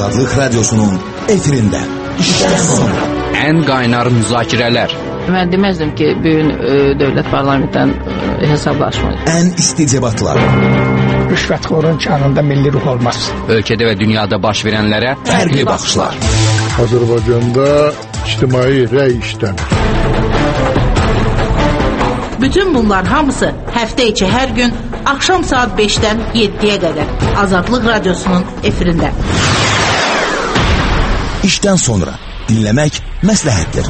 Azadlık Radyosu'nun efirinde. İşten sonra. En kaynar müzakirələr. Mən deməzdim ki, bugün dövlət parlamentdən hesablaşmayız. En isticebatlar. Rüşvətxorun canında milli ruh olmaz. Ölkədə və dünyada baş verənlərə fərqli baxışlar. Azərbaycanda ictimai rəy işlənir. Bütün bunlar hamısı həftə içi hər gün axşam saat 5-dən 7-yə qədər Azadlıq Radyosu'nun efirində. İşten sonra dinlemek məsləhətdir.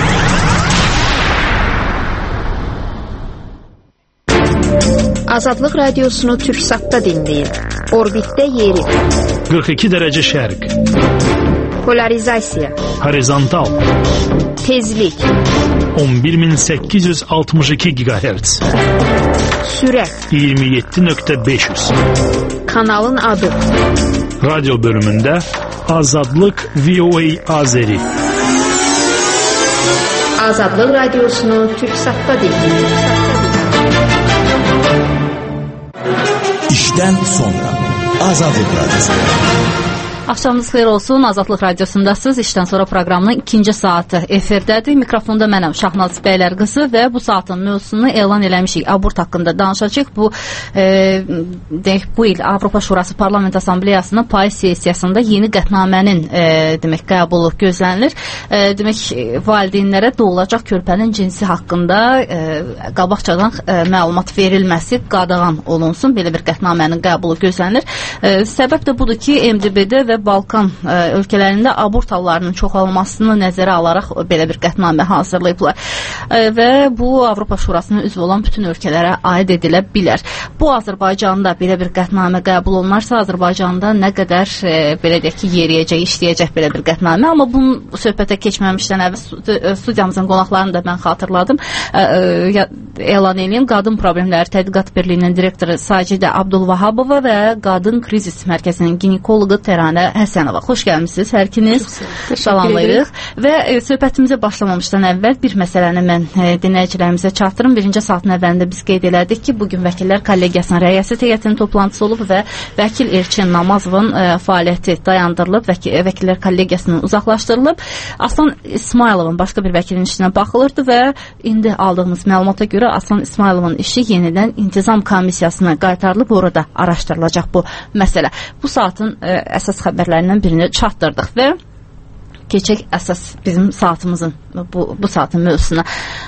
Azadlıq Radiosunu Türksat'ta dinleyin. Orbitdə yeri. 42 dərəcə şərq. Polarizasiya. Horizontal. Tezlik. 11862 GHz. Sürət. 27.500. Kanalın adı. Radyo bölümündə Azadlıq VOA Azeri. Azadlıq Radiosunu Türksat'ta dinleyin. İşten sonra Azadlık Radyosu. Axşamınız xeyir olsun. Azadlıq Radiosundasınız. İşdən sonra proqramının ikinci saatı efirdədir. Mikrofonda mənəm Şahnaz Bəylər qızı və bu saatin mövzusunu elan eləmişik. Abort haqqında danışacağıq. Bu il Avropa Şurası Parlament Assambleyasının payız sessiyasında yeni qətnamənin qəbulu gözlənilir. Valideynlərə doğulacaq körpənin cinsi haqqında qabaqcadan məlumat verilməsi qadağan olunsun. Belə bir qətnamənin qəbulu gözlənilir. Səbəb də budur ki, MDB-də və Balkan ölkələrində abort hallarının çoxalmasını nəzərə alaraq belə bir qətnamə hazırlayıblar. Və bu Avropa Şurasının üzvü olan bütün ölkələrə aid edilə bilər. Bu Azərbaycanda belə bir qətnamə qəbul olunarsa, Azərbaycanda nə qədər belə deyək ki, yeriyəcək, işləyəcək belə bir qətnamə. Amma bunu söhbətə keçməmişdən əvvəl studiyamızın qonaqlarını da mən xatırladım. Elan edeyim, Qadın Problemləri Tədqiqat Birliyinin direktoru Sacidə Abdulvahabova və Qadın Krizis Mərkəzinin ginekoloqu Təranə Həsənova. Xoş gəlmişsiniz hər ikiniz. Salamlayırıq. Və söhbətimizə başlamamışdan əvvəl bir məsələni mən dinləyicilərimizə çatdırım. Birinci saatın əvvəlində biz qeyd elədik ki, bugün Vəkillər Kollegiyasının rəyasət heyətinin toplantısı olub və vəkil Elçin Namazovun fəaliyyəti dayandırılıb, Vəkillər Kollegiyasının uzaqlaşdırılıb. Aslan İsmayılovun başqa bir vəkilin işinə baxılırdı və indi aldığımız məlumata görə Aslan İsmayılovun işi yenidən intizam komissiyasına qaytarılıb, orada araşdırılacaq bu məsələ. Bu saatın əsas xəbərlərindən birini çatdırdıq və keçək əsas bizim saatımızın bu saatın mövzusuna.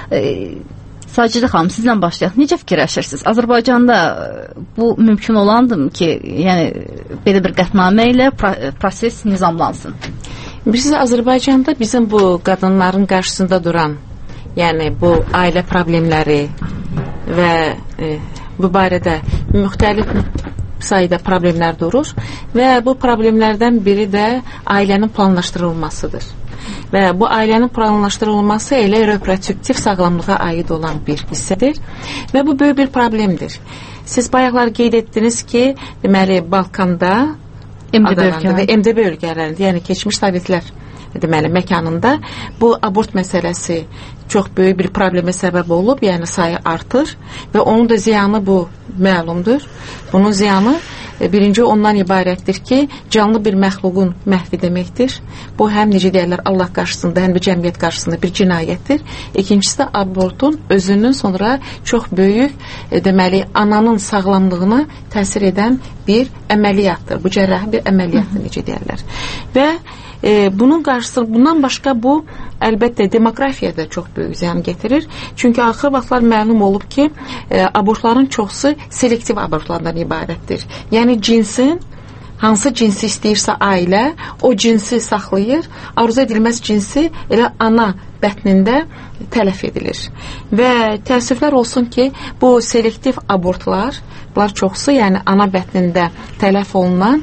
Sacidə xanım, sizlə başlayaq. Necə fikirləşirsiniz? Azərbaycanda bu mümkün olandır ki, yəni belə bir qətnamə ilə proses nizamlansın? Biz Azərbaycanda bizim bu qadınların qarşısında duran, yəni bu ailə problemləri və bu barədə müxtəlif sayıda problemlər durur və bu problemlərdən biri də ailənin planlaşdırılmasıdır. Və bu ailənin planlaşdırılması elə reproduktiv sağlamlığa aid olan bir hissədir və bu böyük bir problemdir. Siz bayaqlar qeyd etdiniz ki, deməli Balkanda və MDB ölkələrində, yəni keçmiş Sovetlər deməli məkanında bu abort məsələsi çox böyük bir problemə səbəb olub, yəni sayı artır və onun da ziyanı bu məlumdur. Bunun ziyanı birinci ondan ibarətdir ki, canlı bir məxluqun məhvi deməkdir. Bu həm necə deyirlər Allah qarşısında, həm də cəmiyyət qarşısında bir cinayətdir. İkincisi də abortun özünün sonra çox böyük deməli ananın sağlamlığına təsir edən bir əməliyyatdır. Bu cərrahi bir əməliyyatdır necə deyirlər. Və bunun qarşısında, bundan başqa bu əlbəttə demoqrafiyada çox böyük ziyan getirir. Çünki axır vaxtlar məlum olub ki, abortların çoxsu selektiv abortlardan ibarətdir. Yəni cinsin, hansı cinsi istəyirsə ailə, o cinsi saxlayır, arzu edilməz cinsi elə ana bətnində tələf edilir. Və təəssüflər olsun ki, bu selektiv abortlar, bunlar çoxsu, yəni ana bətnində tələf olunan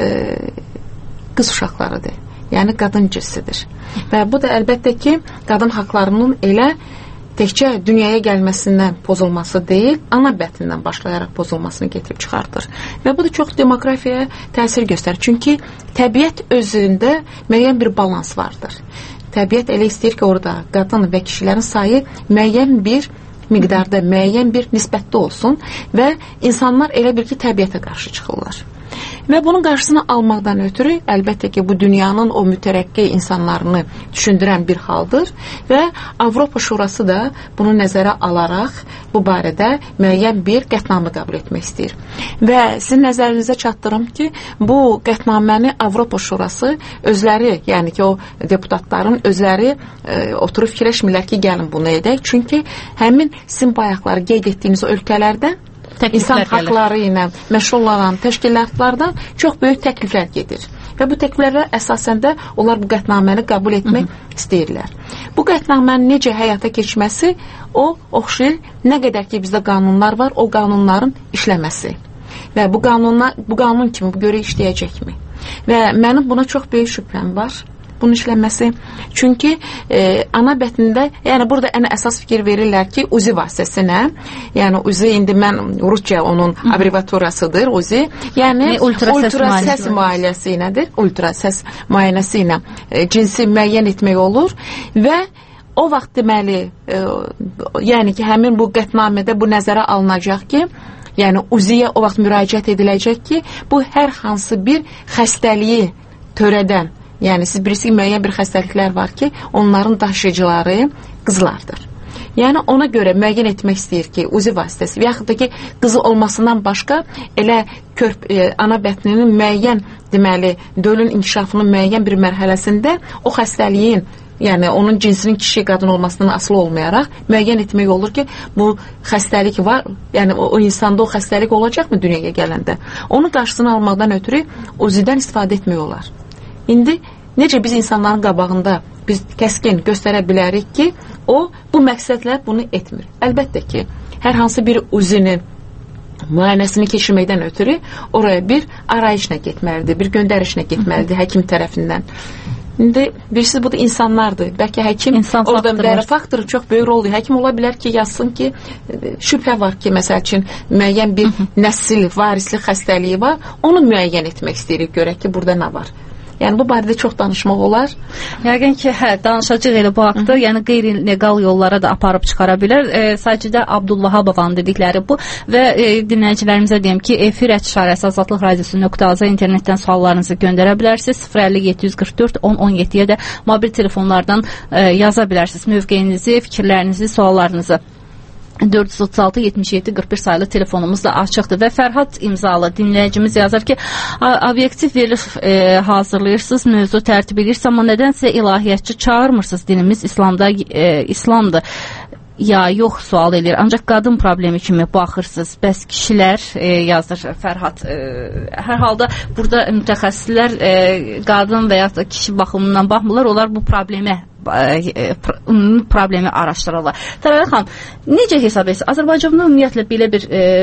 qız uşaqlarıdır. Yəni qadın cinsidir. Və bu da əlbəttə ki, qadın haqlarının elə təkcə dünyaya gəlməsindən pozulması deyil, ana bətnindən başlayaraq pozulmasını getirib çıxardır. Və bu da çox demoqrafiyaya təsir göstərir. Çünki təbiət özündə müəyyən bir balans vardır. Təbiət elə istəyir ki, orada qadın və kişilərin sayı müəyyən bir miqdarda, müəyyən bir nisbətdə olsun və insanlar elə bir ki, təbiətə qarşı çıxırlar. Və bunun qarşısını almaqdan ötürü əlbəttə ki, bu dünyanın o mütərəqqi insanlarını düşündürən bir haldır və Avropa Şurası da bunu nəzərə alaraq bu barədə müəyyən bir qətnamə qəbul etmək istəyir. Və sizin nəzərinizə çatdırım ki, bu qətnaməni Avropa Şurası özləri, yəni ki, o deputatların özləri oturub fikirləşmirlər ki, gəlin bunu edək. Çünki həmin sizin bayaqları qeyd etdiyiniz ölkələrdən İnsan haqları ilə məşğul olan təşkilatlardan çox böyük təkliflər gedir. Və bu təkliflərə əsasən də onlar bu qətnaməni qəbul etmək istəyirlər. Bu qətnamənin necə həyata keçməsi o oxşayır, nə qədər ki bizdə qanunlar var, o qanunların işləməsi. Və bu qanun kimi bu görə işləyəcəkmi? Və mənim buna çox böyük şübhəm var. Bunun işlənməsi. Çünki ana bətnində, yəni burada ən əsas fikir verirlər ki, UZI vasitəsinə, yəni UZI indi mən Rusça onun abreviaturasıdır, UZI, yəni ultrasəs müayinəsi ilədir, ultrasəs müayinəsi ilə cinsi müəyyən etmək olur və o vaxt deməli, yəni ki, həmin bu qətnamədə bu nəzərə alınacaq ki, yəni UZI-yə o vaxt müraciət ediləcək ki, bu hər hansı bir xəstəliyi törədən, yəni siz bilirsiniz, müəyyən bir xəstəliklər var ki, onların daşıyıcıları qızlardır. Yəni ona görə müəyyən etmək istəyir ki, UZI vasitəsi və yaxud da ki, qızı olmasından başqa elə ana bətninin müəyyən, deməli, dölün inkişafının müəyyən bir mərhələsində o xəstəliyin, yəni onun cinsinin kişi qadın olmasından asılı olmayaraq müəyyən etmək olur ki, bu xəstəlik var, yəni o insanda o xəstəlik olacaqmı dünyaya gələndə? Onun qarşısını almaqdan ötürü UZI-dən istifadə etmək olar. İndi necə biz insanların qabağında biz kəskin göstərə bilərik ki, o bu məqsədlə bunu etmir. Əlbəttə ki, hər hansı bir UZI-nin müayinəsini keçirməkdən ötürü oraya bir arayışla getməlidir, bir göndərişlə getməlidir həkim tərəfindən. İndi birisi bu da insanlardır. Bəlkə həkim orada faktoru çox böyük rol. Həkim ola bilər ki, yazsın ki, şübhə var ki, məsəl üçün müəyyən bir nəsil, varisli xəstəliyi var. Onu müəyyən etmək istəyirik, görək ki, burada nə var. Yəni bu barədə çox danışmaq olar. Yəqin ki, danışacaq elə bu haqda, yəni qeyri-legal yollara da aparıb çıxara bilər. Sacidə Abdullahabovanın dedikləri bu və dinləyicilərimizə deyim ki, efir @işarəsi azadlıq radiosu.az internetdən suallarınızı göndərə bilərsiniz. 050-744-1017-yə də mobil telefonlardan yaza bilərsiniz mövqeyinizi, fikirlərinizi, suallarınızı. 436-77-41 sayılı telefonumuz da açıqdır və Fərhad imzalı dinləyicimiz yazır ki, obyektiv veriliş hazırlayırsınız, mövzu tərtib edirsiniz, amma nədənsə ilahiyyatçı çağırmırsınız, dinimiz İslamdır. Ya yox sual edir. Ancaq qadın problemi kimi baxırsınız. Bəs kişilər yazır Fərhad. Hər halda burada mütəxəssislər qadın və ya da kişi baxımından baxmırlar. Onlar bu problemi araşdırırlar. Tərəvə xanım, necə hesab edirsiniz? Azərbaycanda ümumiyyətlə belə bir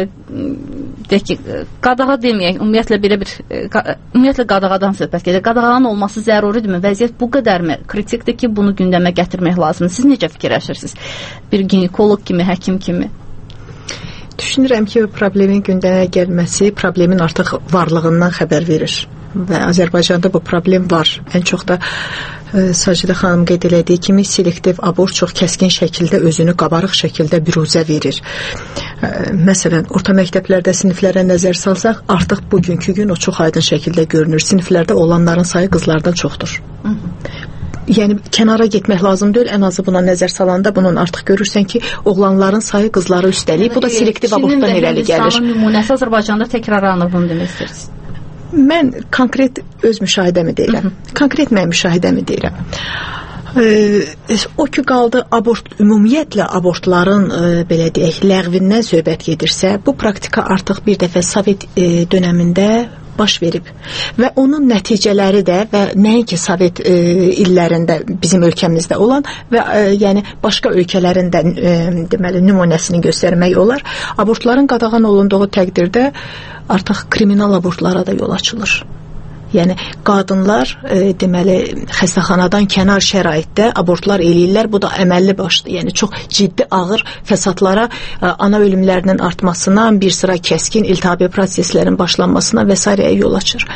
qadağa deməyək, ümumiyyətlə qadağadan söhbət gedir. Qadağanın olması zəruridirmi? Vəziyyət bu qədərmi kritikdir ki, bunu gündəmə gətirmək lazımdır? Siz necə fikirləşirsiniz? Bir ginekoloq kimi, həkim kimi? Düşünürəm ki, problemin gündəmə gəlməsi problemin artıq varlığından xəbər verir. Və Azərbaycanda bu problem var. Ən çox da Sacidə xanım qeyd elədiyi kimi selektiv abort çox kəskin şəkildə özünü qabarıq şəkildə büruzə verir. Məsələn, orta məktəblərdə siniflərə nəzər salsaq, artıq bugünkü gün o çox aydın şəkildə görünür. Siniflərdə olanların sayı qızlardan çoxdur. Yəni kənara getmək lazım deyil, ən azı buna nəzər salanda bunun artıq görürsən ki, oğlanların sayı qızları üstəlik. Bu da selektiv abortdan irəli gəlir. Nümunəsi Azərbaycanda təkrarlanır, bunu demək istəyirsiniz? Mən konkret öz müşahidəmi deyirəm. Konkret mən müşahidəmi deyirəm. O ki qaldı ümumiyyətlə abortların belə deyək, ləğvindən söhbət gedirsə, bu praktika artıq bir dəfə Sovet dönəmində baş verib və onun nəticələri də və nəinki Sovet illərində bizim ölkəmizdə olan və yəni başqa ölkələrin də deməli nümunəsini göstərmək olar. Abortların qadağan olunduğu təqdirdə artıq kriminal abortlara da yol açılır. Yəni qadınlar deməli xəstəxanadan kənar şəraitdə abortlar eləyirlər. Bu da əməlli başlı, yəni çox ciddi ağır fəsadlara, ana ölümlərinin artmasına, bir sıra kəskin iltihabi proseslərin başlanmasına və s. yol açır.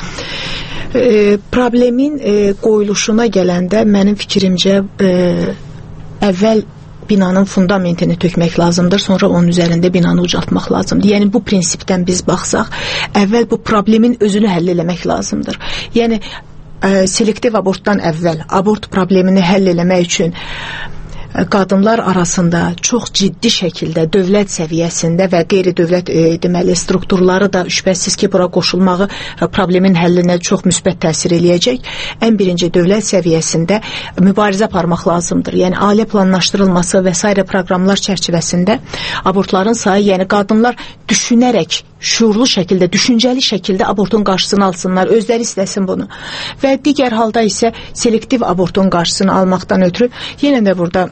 Problemin qoyuluşuna gələndə mənim fikrimcə əvvəl binanın fundamentini tökmək lazımdır, sonra onun üzərində binanı ucaltmaq lazımdır. Yəni bu prinsipdən biz baxsaq, əvvəl bu problemin özünü həll eləmək lazımdır. Yəni selektiv abortdan əvvəl abort problemini həll eləmək üçün qadınlar arasında çox ciddi şəkildə dövlət səviyyəsində və qeyri-dövlət deməli strukturları da şübhəsiz ki, bura qoşulmağı problemin həllinə çox müsbət təsir eləyəcək. Ən birinci dövlət səviyyəsində mübarizə aparmaq lazımdır. Yəni ailə planlaşdırılması və s. proqramlar çərçivəsində abortların sayı, yəni qadınlar düşünərək, şuurlu şəkildə, düşüncəli şəkildə abortun qarşısını alsınlar, özləri istəsin bunu. Və digər halda isə selektiv abortun qarşısını almaqdan ötürü yenə də burada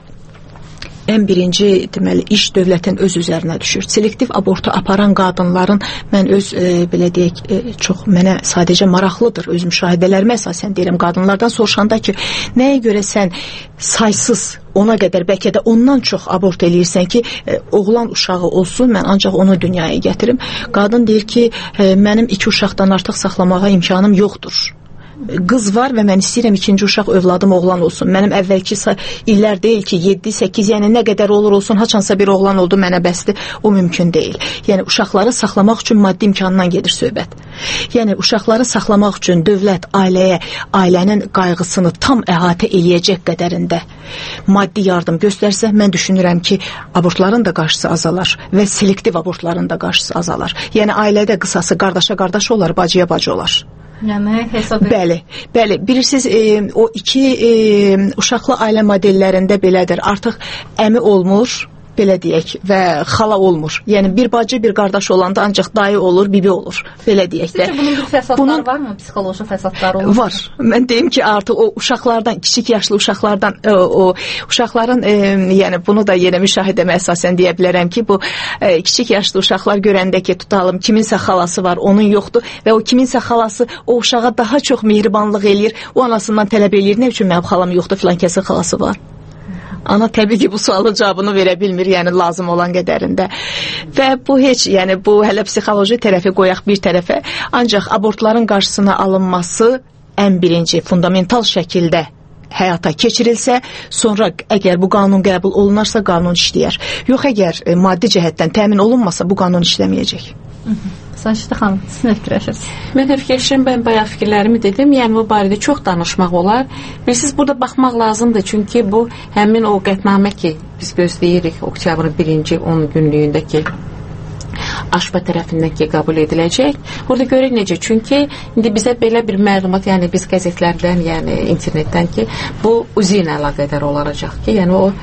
ən birinci deməli iş dövlətin öz üzərinə düşür. Selektiv abortu aparan qadınların mən öz belə deyək çox mənə sadəcə maraqlıdır. Öz müşahidələrimə əsasən deyirəm, qadınlardan soruşanda ki, nəyə görə sən saysız ona qədər bəlkə də ondan çox abort eləyirsən ki, oğlan uşağı olsun, mən ancaq onu dünyaya gətirim. Qadın deyir ki, mənim 2 uşaqdan artıq saxlamağa imkanım yoxdur. Qız var və mən istəyirəm ikinci uşaq övladım oğlan olsun. Mənim əvvəlki illər deyil ki, 7-8, yəni nə qədər olur olsun, haçansa bir oğlan oldu mənə bəsdir, o mümkün deyil. Yəni uşaqları saxlamaq üçün maddi imkandan gedir söhbət. Yəni uşaqları saxlamaq üçün dövlət ailəyə, ailənin qayğısını tam əhatə eləyəcək qədərində maddi yardım göstərsə, mən düşünürəm ki, abortların da qarşısı azalar və selektiv abortların da qarşısı azalar. Yəni ailədə qısası qardaşa qardaş olar, bacıya bacı olar. Yəni hesab edir. Bəli. Bilirsiniz, o 2 uşaqlı ailə modellərində belədir. Artıq əmi olmur, belə deyək, və xala olmur. Yəni bir bacı, bir qardaş olanda ancaq dayı olur, bibi olur. Belə deyək də. Bunun bir fəsadları varmı? Psixoloji fəsadları olur? Var. Mən deyim ki, artıq o uşaqlardan, kiçik yaşlı uşaqlardan, o uşaqların, yəni bunu da yenə müşahidəmə əsasən deyə bilərəm ki, bu kiçik yaşlı uşaqlar görəndə ki, tutalım, kiminsə xalası var, onun yoxdur və o kiminsə xalası o uşağa daha çox mehribanlıq eləyir, o anasından tələb eləyir, nə üçün mənim xalam yoxdur, filan kəsin xalası var. Ana təbii ki, bu sualın cavabını verə bilmir, yəni lazım olan qədərində. Və bu heç, yəni bu hələ psixoloji tərəfi qoyaq bir tərəfə, ancaq abortların qarşısına alınması ən birinci fundamental şəkildə həyata keçirilsə, sonra əgər bu qanun qəbul olunarsa, qanun işləyər. Yox, əgər maddi cəhətdən təmin olunmasa, bu qanun işləməyəcək. Saçda xanım, siz nə fikirləşirsiniz? Mən də fikirləşirəm, mən bayaq fikirlərimi dedim, yəni bu barədə çox danışmaq olar. Bilirsiniz, burada baxmaq lazımdır, çünki bu həmin o qətnamə ki, biz gözləyirik oktyabrın 1-ci 10 günlüyündəki AŞPA tərəfindən ki, qəbul ediləcək. Burada görək necə, çünki indi bizə belə bir məlumat, yəni biz qəzetlərdən, yəni internetdən ki, bu uzi ilə əlaqədar olacaq ki, yəni o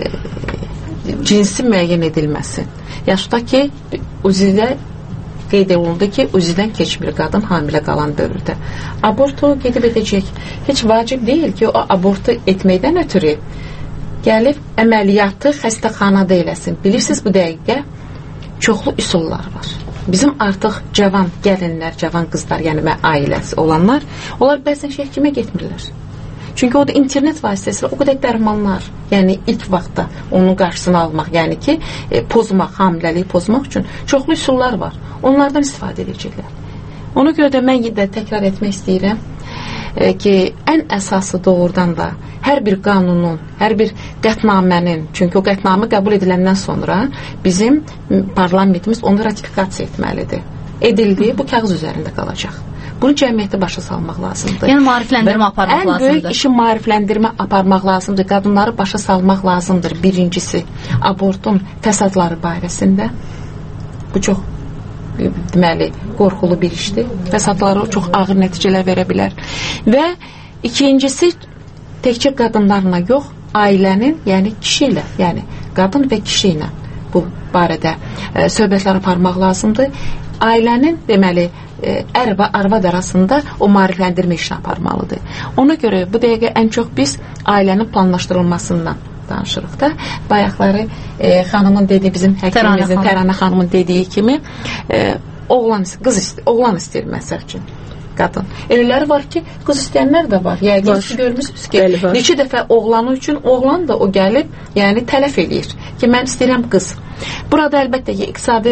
cinsi müəyyən edilməsin. Yaxud da ki, uzidə qeyd olundu ki, uzidən keçmir qadın hamilə qalan dövrdə. Abortu gedib edəcək. Heç vacib deyil ki, o abortu etməkdən ötürü gəlib əməliyyatı xəstəxanada eləsin. Bilirsiniz, bu dəqiqə çoxlu üsullar var. Bizim artıq cavan gəlinlər, cavan qızlar, yəni ailəsi olanlar, onlar bəzən həkimə getmirlər. Çünki o da internet vasitəsilə o qədər dərmanlar, yəni ilk vaxtda onun qarşısını almaq, yəni ki, pozmaq, hamiləliyi pozmaq üçün çoxlu üsullar var. Onlardan istifadə edəcəklər. Ona görə də mən də təkrar etmək istəyirəm ki, ən əsası doğrudan da hər bir qanunun, hər bir qətnamənin, çünki o qətnamə qəbul ediləndən sonra bizim parlamentimiz onu ratifikasiya etməlidir. Edildi, bu kağız üzərində qalacaq. Bunu cəmiyyətə başa salmaq lazımdır. Yəni maarifləndirmə aparmaq lazımdır. Ən böyük işi maarifləndirmə aparmaq lazımdır. Qadınları başa salmaq lazımdır. Birincisi, abortun fəsadları barəsində. Bu çox deməli, qorxulu bir işdir. Fəsadları çox ağır nəticələr verə bilər. Və ikincisi, təkcə qadınlarla yox, ailənin, yəni kişi ilə, yəni qadın və kişi ilə bu barədə söhbətlər aparmaq lazımdır. Ailənin, deməli, ər və arvad arasında o maarifləndirmə işini aparmalıdır. Ona görə bu dəqiqə ən çox biz ailənin planlaşdırılmasından danışırıq da. Bayaqları xanımın dediyi, bizim həkimimizin, Təranə xanımın dediyi kimi oğlan istəyir məsəl üçün qadın. Elələri var ki, qız istəyənlər də var. Yəqin ki, görmüsünüz ki, neçə dəfə oğlanı üçün oğlan da o gəlib, yəni tələf eləyir ki, mən istəyirəm qız. Burada əlbəttə ki, iqtisadi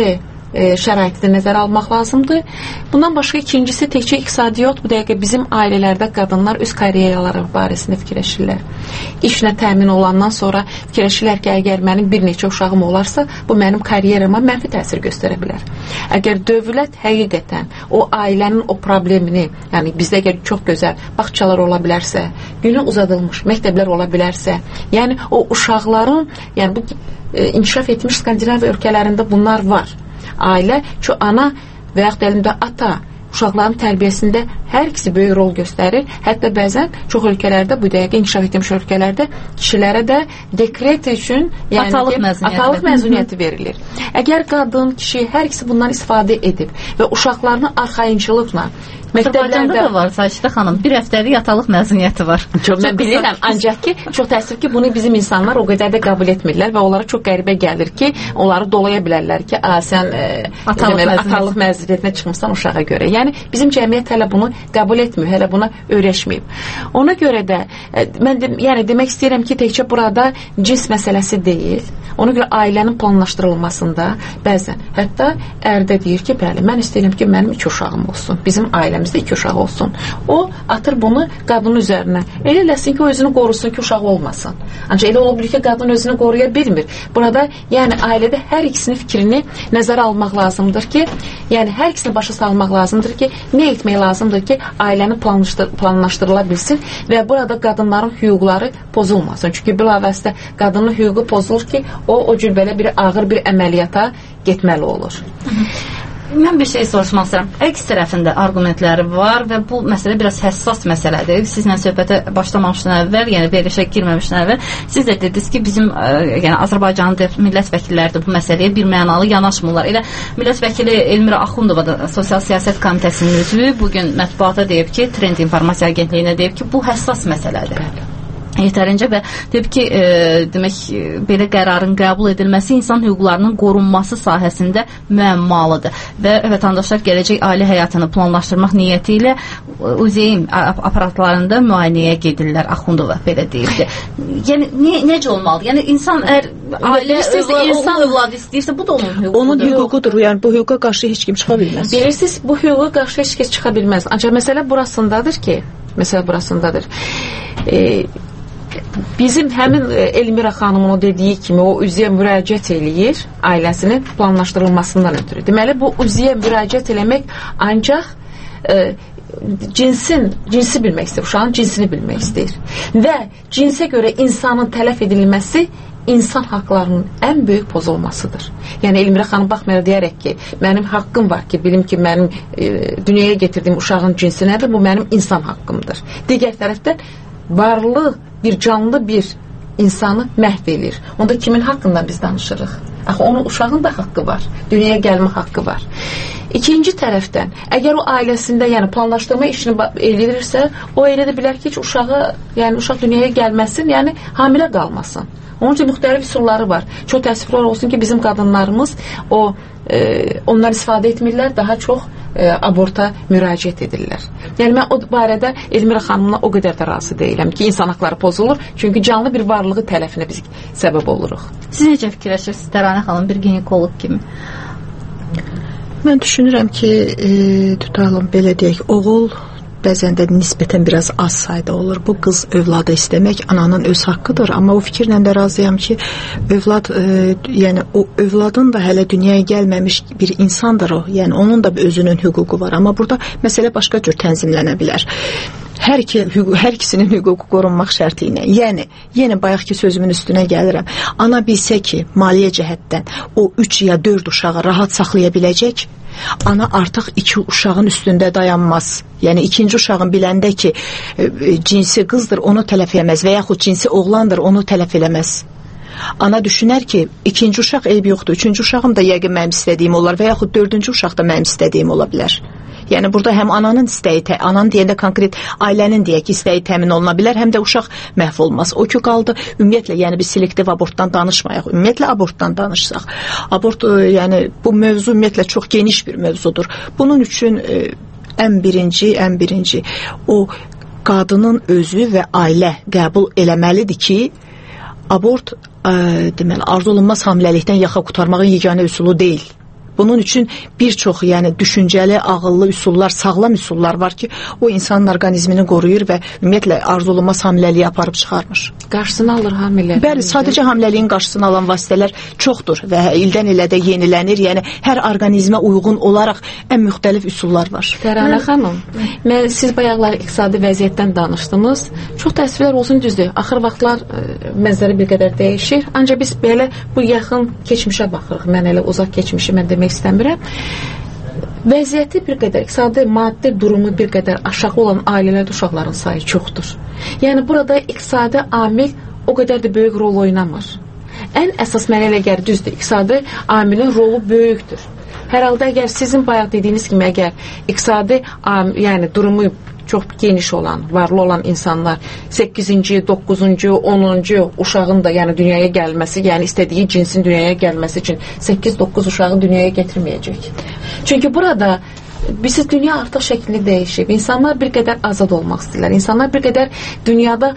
şəraiti də nəzərə almaq lazımdır. Bundan başqa ikincisi təkcə iqtisadiyyat, bu dəqiqə bizim ailələrdə qadınlar öz karyeraları barəsində fikirləşirlər. İşlə təmin olandan sonra fikirləşirlər ki, əgər mənim bir neçə uşağım olarsa, bu mənim karyerama mənfi təsir göstərə bilər. Əgər dövlət həqiqətən o ailənin o problemini, yəni bizdə əgər çox gözəl bağçalar ola bilərsə, günü uzadılmış məktəblər ola bilərsə, yəni o uşaqların, yəni bu inkişaf etmiş Skandinaviya ölkələrində bunlar var. Ailə, ana və yaxud elmdə ata uşaqların tərbiyəsində hər ikisi böyük rol göstərir. Hətta bəzən çox ölkələrdə, bu dəqiqə inkişaf etmiş ölkələrdə kişilərə də dekret üçün atalıq məzuniyyəti verilir. Əgər qadın, kişi hər ikisi bundan istifadə edib və uşaqlarını arxayınçılıqla məktəblərdə də var, Saçda xanım, bir həftəlik atalıq məzuniyyəti var. Mən bilirəm, ancaq ki, çox təəssüf ki, bunu bizim insanlar o qədər də qəbul etmirlər və onlara çox qəribə gəlir ki, onları dolaya bilərlər ki, sən atalıq məzuniyyətinə çıxmışsan uşağa görə. Yəni, bizim cəmiyyət hələ bunu qəbul etmir, hələ buna öyrəşməyib. Ona görə də, mən demək istəyirəm ki, təkcə burada cins məsələsi deyil, ona görə ailənin planlaşdırılmasında bəzən, hətta ərdə deyir ki, bəli, mən istəyirəm ki, mənim 2 uşağım olsun, bizim ailəmizdə 2 uşaq olsun. O, atır bunu qadının üzərinə. Elə eləsin ki, o özünü qorusun ki, uşağı olmasın. Ancaq elə ola bilir ki, qadın özünü qoruya bilmir. Burada, yəni, ailədə hər ikisinin fikrini nəzərə almaq lazımdır ki, yəni, hər ikisini başa salmaq lazımdır ki, nə etmək lazımdır ki, ailəni planlaşdırıla bilsin və burada qadınların hüquqları pozulmasın. Çünki bilavasitə qadının hüququ pozulur ki, o cür belə bir ağır bir əməliyyata getməli olur. Mən bir şey soruşmaq istəyirəm. Əks tərəfində argumentləri var və bu məsələ biraz həssas məsələdir. Sizlə söhbətə başlamamışdan əvvəl, yəni verilişə girməmişdən əvvəl siz də dediniz ki, bizim yəni Azərbaycanın millət vəkilləri də bu məsələyə bir mənalı yanaşmırlar. Elə millət vəkili Elmira Axundova da Sosial Siyasət Komitəsinin üzvü bugün mətbuata deyib ki, Trend İnformasiya Agentliyinə deyib ki, bu həssas məsələdir. Yetərincə və deyib ki, demək, belə qərarın qəbul edilməsi insan hüquqlarının qorunması sahəsində müəmmalıdır və vətəndaşlar gələcək ailə həyatını planlaşdırmaq niyyəti ilə UZEIM aparatlarında müayinəyə gedirlər. Axundova belə deyibdi. Yəni, necə olmalı? Yəni, insan ailə övladı istəyirsə, bu da onun hüququdur. Onun hüququdur, yəni bu hüquqa qarşı heç kim çıxa bilməz. Bilirsiniz, bu hüquqa qarşı heç kim çıxa bilməz. Ancaq məsələ burasındadır ki, bizim həmin Elmira xanımın o dediyi kimi o üzüyə müraciət eləyir ailəsinin planlaşdırılmasından ötürü. Deməli, bu üzüyə müraciət eləmək ancaq cinsi bilmək istəyir, uşağın cinsini bilmək istəyir. Və cinsə görə insanın tələf edilməsi insan haqlarının ən böyük pozulmasıdır. Yəni, Elmira xanım baxmayaraq deyərək ki, mənim haqqım var ki, bilim ki, mənim dünyaya getirdiyim uşağın cinsi nədir? Bu mənim insan haqqımdır. Digər tərəfdən, varlı, bir canlı bir insanı məhv edir. Onda kimin haqqında biz danışırıq? Axı, onun uşağın da haqqı var. Dünyaya gəlmə haqqı var. İkinci tərəfdən, əgər o ailəsində planlaşdırma işini eləyirsə, o elə də bilər ki, heç uşaq dünyaya gəlməsin, yəni hamilə qalmasın. Onun üçün müxtəlif üsulları var. Çox təəssüflər olsun ki, bizim qadınlarımız ondan istifadə etmirlər, daha çox aborta müraciət edirlər. Yəni, mən o barədə Elmira xanımla o qədər də razı deyiləm ki, insan haqları pozulur, çünki canlı bir varlığı tələfinə biz səbəb oluruq. Siz necə fikirləşirsiniz, Təranə xanım, bir ginekoloq kimi? Mən düşünürəm ki, tutalım, belə deyək, oğul bəzən də nisbətən biraz az sayda olur. Bu qız övladı istəmək ananın öz haqqıdır, amma o fikirlə də razıyam ki, övlad, yəni o övladın da hələ dünyaya gəlməmiş bir insandır o. Yəni onun da özünün hüququ var, amma burada məsələ başqa cür tənzimlənə bilər. Hər ikisinin hüququ qorunmaq şərti ilə. Yəni, yenə bayaqki sözümün üstünə gəlirəm. Ana bilsə ki, maliyyə cəhətdən o 3 ya 4 uşağı rahat saxlaya biləcək, ana artıq 2 uşağın üstündə dayanmaz. Yəni, ikinci uşağın biləndə ki, cinsi qızdır, onu tələf eləməz və yaxud cinsi oğlandır, onu tələf eləməz. Ana düşünər ki, ikinci uşaq eyb yoxdur, üçüncü uşağım da yəqin mənim istədiyim olar və yaxud dördüncü uşaq da mənim istədiyim ola bilər. Yəni, burada həm ananın istəyi, ananın deyəndə konkret ailənin deyək ki, istəyi təmin oluna bilər, həm də uşaq məhv olmaz. O ki qaldı, ümumiyyətlə, yəni biz selektiv abortdan danışmayaq, ümumiyyətlə abortdan danışsaq. Abort, yəni bu mövzu ümumiyyətlə çox geniş bir mövzudur. Bunun üçün ən birinci o qadının özü və ailə qəbul eləməlidir ki, abort deməli, arzu olunmaz hamiləlikdən yaxa qurtarmağın yeganə üsulu deyil. Bunun üçün bir çox, yəni düşüncəli, ağıllı üsullar, sağlam üsullar var ki, o insanın orqanizmini qoruyur və ümumiyyətlə arzulunmaz hamiləliyi aparıb çıxarmır. Qarşısını alır hamiləliyin. Bəli, sadəcə hamiləliyin qarşısını alan vasitələr çoxdur və ildən ilə də yenilənir. Yəni hər orqanizmə uyğun olaraq ən müxtəlif üsullar var. Təranə xanım, siz bayaqlar iqtisadi vəziyyətdən danışdınız. Çox təəssüflər olsun, düzdür. Axır vaxtlar mənzərə bir qədər dəyişir. Ancaq biz belə bu yaxın keçmişə baxırıq. Mən elə uzaq keçmişi mən demək istəmirəm. Vəziyyəti bir qədər, iqtisadi maddi durumu bir qədər aşağı olan ailələrdə uşaqların sayı çoxdur. Yəni burada iqtisadi amil o qədər də böyük rol oynamır. Ən əsas mənə elə gəlir, düzdür, iqtisadi amilin rolu böyükdür. Hər halda əgər sizin bayaq dediyiniz kimi, əgər iqtisadi yəni durumu çox geniş olan, varlı olan insanlar 8-ci, 9-cu, 10-cu uşağın da yəni dünyaya gəlməsi, yəni istədiyi cinsin dünyaya gəlməsi üçün 8-9 uşağı dünyaya gətirməyəcək. Çünki burada bizim dünya artıq şəklini dəyişib. İnsanlar bir qədər azad olmaq istəyirlər. İnsanlar bir qədər dünyada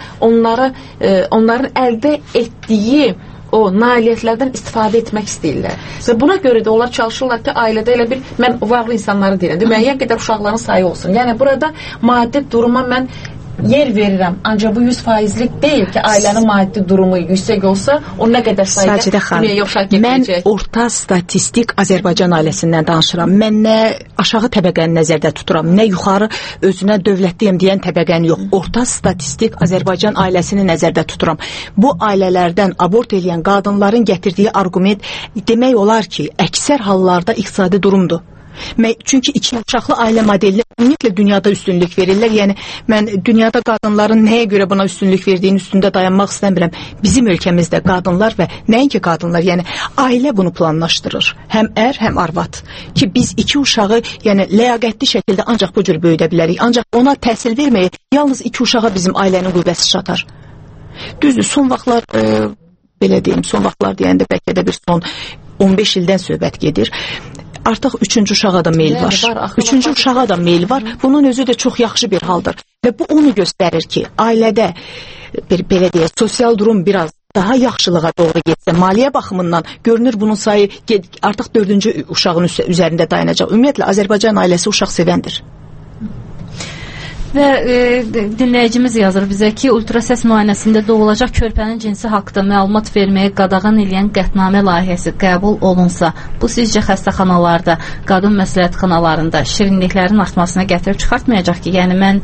onların əldə etdiyi o nailiyyətlərdən istifadə etmək istəyirlər. Və buna görə də onlar çalışırlar ki, ailədə elə bir, mən varlı insanları deyirəm, müəyyən qədər uşaqların sayı olsun. Yəni burada maddi duruma mən yer verirəm. Ancaq bu 100%lik deyil ki, ailənin maddi durumu yüksək olsa, o nə qədər sayıda dünyaya uşaq gətirəcək. Mən orta statistik Azərbaycan ailəsindən danışıram. Mən nə aşağı təbəqəni nəzərdə tuturam, nə yuxarı özünə dövlətliyəm deyən təbəqəni yox. Orta statistik Azərbaycan ailəsini nəzərdə tuturam. Bu ailələrdən abort edən qadınların gətirdiyi arqument demək olar ki, əksər hallarda iqtisadi durumdur. Çünki iki uşaqlı ailə modelinə ümumiyyətlə dünyada üstünlük verirlər. Yəni mən dünyada qadınların nəyə görə buna üstünlük verdiyinin üstündə dayanmaq istəmirəm. Bizim ölkəmizdə qadınlar və nəinki qadınlar, yəni ailə bunu planlaşdırır. Həm ər, həm arvad. Ki biz iki uşağı, yəni ləyaqətli şəkildə ancaq bu cür böyüdə bilərik. Ancaq ona təhsil verməyə yalnız iki uşağa bizim ailənin qüvvəsi çatar. Düzdür, son vaxtlar belə deyim, son vaxtlar deyəndə bəlkə də bir son 15 ildən söhbət gedir. Artıq üçüncü uşağa da meyil var. Üçüncü uşağa da meyil var. Bunun özü də çox yaxşı bir haldır. Və bu onu göstərir ki, ailədə belə deyək, sosial durum biraz daha yaxşılığa doğru getsə, maliyyə baxımından görünür bunun sayı artıq 4-cü uşağın üzərində dayanacaq. Ümumiyyətlə, Azərbaycan ailəsi uşaq sevəndir. Və dinləyicimiz yazır bizə ki, ultrasəs müayinəsində doğulacaq körpənin cinsi haqqında məlumat verməyə qadağan edən qətnamə layihəsi qəbul olunsa, bu sizcə xəstəxanalarda, qadın məsləhətxanalarında şirinliklərin artmasına gətirib çıxartmayacaq ki,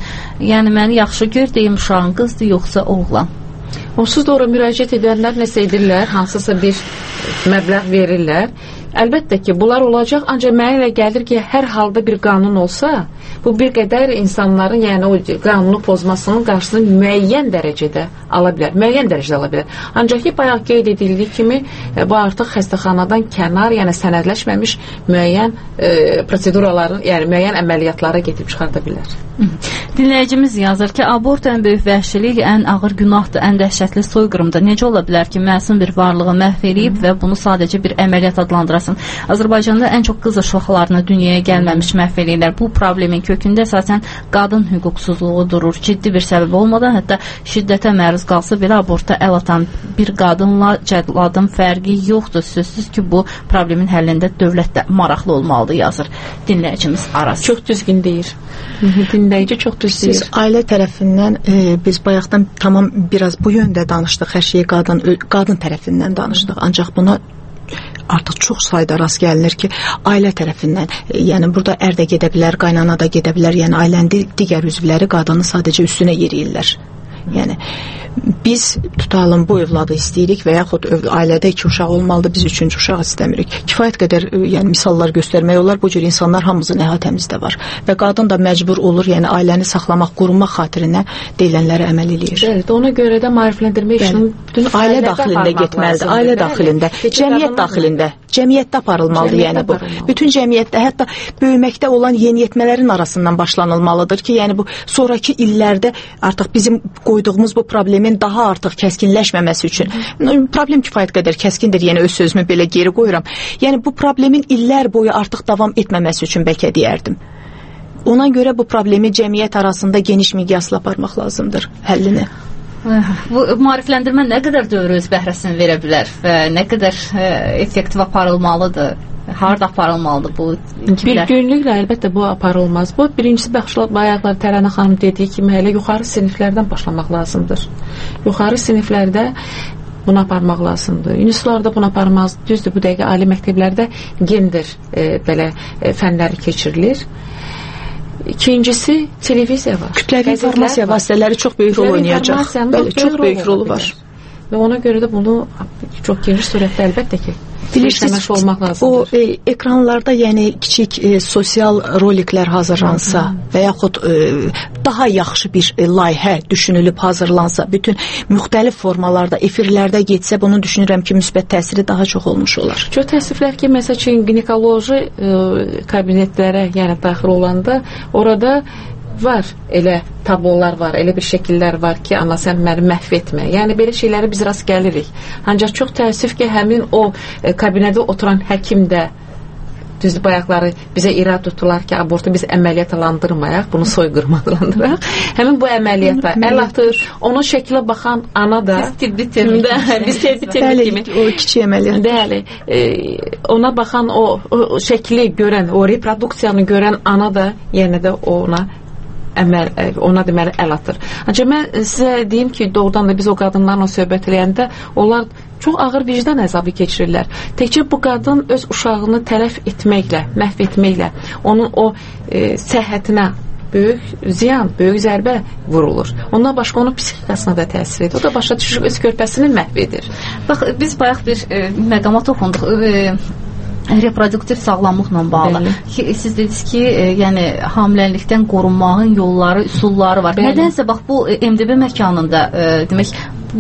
yəni məni yaxşı gör deyim, uşağın qızdır yoxsa oğlan? Onsuz da ora müraciət edənlər nəsə edirlər, hansısa bir məbləğ verirlər. Əlbəttə ki, bunlar olacaq, ancaq mənə elə gəlir ki, hər halda bir qanun olsa, bu bir qədər insanların, yəni o qanunu pozmasının qarşısını müəyyən dərəcədə ala bilər. Müəyyən dərəcədə ala bilər. Ancaq ki, bayaq qeyd edildiyi kimi, bu artıq xəstəxanadan kənar, yəni sənədləşməmiş müəyyən proseduraların, yəni müəyyən əməliyyatlara getirib çıxarda bilər. Dinləyicimiz yazır ki, abort ən böyük vəhşilik, ən ağır günahdır, ən dəhşətli soyqırımdır. Necə ola bilər ki, məsum bir varlığı məhv eləyib və bunu sadəcə bir əməliyyat adlandırasın? Azərbaycanda ən çox qız uşaqlarını dünyaya gəlməmiş məhv eləyirlər. Bu problemin kökündə əsasən qadın hüquqsuzluğu durur. Ciddi bir səbəb olmadan, hətta şiddətə məruz qalsa belə aborta əl atan bir qadınla cədladın fərqi yoxdur. Sözsüz ki, bu problemin həllində dövlət də maraqlı olmalıdır, yazır dinləyicimiz Aras. Çox düzgün deyir. Dinləyici çox düz deyir. Siz ailə tərəfindən biz bayaqdan tamam biraz bu yöndə danışdıq. Hər şeyi qadın tərəfindən danışdıq. Ancaq buna artıq çox sayda rast gəlinir ki, ailə tərəfindən, yəni burada ər də gedə bilər, qaynana da gedə bilər, yəni ailənin digər üzvləri qadının sadəcə üstünə yeriyirlər. Yəni biz tutalım bu övladı istəyirik və yaxud ailədə 2 uşaq olmalıdır, biz 3-cü uşaq istəmirik. Kifayət qədər yəni misallar göstərmək olar, bu cür insanlar hamımızın əhatəmizdə var və qadın da məcbur olur, yəni ailəni saxlamaq, qorunmaq xatirinə deyilənlərə əməl eləyir. Evet, ona görə də maarifləndirmə işinin bütün ailə daxilində getməlidir, ailə daxilində, cəmiyyət daxilində, cəmiyyətdə aparılmalıdır, yəni bu. Bütün cəmiyyətdə, hətta böyüməkdə olan yeniyetmələrin arasından başlanılmalıdır ki, yəni bu sonraki illərdə artıq bizim qoyduğumuz bu problemin daha artıq kəskinləşməməsi üçün. Problem kifayət qədər kəskindir, yəni öz sözümü belə geri qoyuram. Yəni bu problemin illər boyu artıq davam etməməsi üçün bəlkə deyərdim. Ona görə bu problemi cəmiyyət arasında geniş miqyasla aparmaq lazımdır həllini. Bu maarifləndirmə nə qədər dövrü öz bəhrəsini verə bilər və nə qədər effektiv aparılmalıdır? Harda aparılmalıdır bu? Bir günlüklə əlbəttə bu aparılmaz. Bu birincisi bayaqlar Tərənə xanım dediyi kimi elə yuxarı siniflərdən başlamaq lazımdır. Yuxarı siniflərdə bunu aparmaq lazımdır. Universitetlərdə bunu aparmaz. Düzdür, bu dəqiqə ali məktəblərdə gender belə fənləri keçirilir. İkincisi televiziya var. Kütləvi informasiya vasitələri çox böyük rol oynayacaq. Bəli, çox böyük rolu var. Və ona görə də bunu çox geniş surətdə əlbəttə ki bilirsiniz, olmaq lazımdır. O ekranlarda yəni kiçik sosial roliklər hazırlansa və yaxud daha yaxşı bir layihə düşünülüb hazırlansa, bütün müxtəlif formalarda, efirlərdə getsə, bunu düşünürəm ki, müsbət təsiri daha çox olmuş olar. Çox təəssüflər ki, məsəl üçün ginekoloji kabinetlərə yəni daxil olanda orada var, elə tablolar var, elə bir şəkillər var ki, ana sən məni məhv etmə. Yəni belə şeyləri biz rast gəlirik. Ancaq çox təəssüf ki, həmin o kabinədə oturan həkim də düzdür, bayaqları bizə irad tutular ki, abortu biz əməliyyatlandırmayaq, bunu soyqırmalandıraq. Həmin bu əməliyyata əl atır, onun şəklə baxan ana da biz tibbi termik kimi o kiçik əməliyyat. Bəli, ona baxan o şəkli görən, o reproduksiyanı görən ana da yenə də ona deməli əl atır. Ancaq mən sizə deyim ki, doğrudan da biz o qadınlarla söhbət eləyəndə onlar çox ağır vicdan əzabı keçirirlər. Təkcə bu qadın öz uşağını tələf etməklə, məhv etməklə, onun o səhhətinə böyük ziyan, böyük zərbə vurulur. Ondan başqa onun psixikasına da təsir edir. O da başa düşür, öz körpəsini məhv edir. Bax, biz bayaq bir məqama toxunduq. Reproduktiv sağlamlıqla bağlı. Siz dediniz ki, yəni hamiləlikdən qorunmağın yolları, üsulları var. Nədənsə bax bu MDB məkanında demək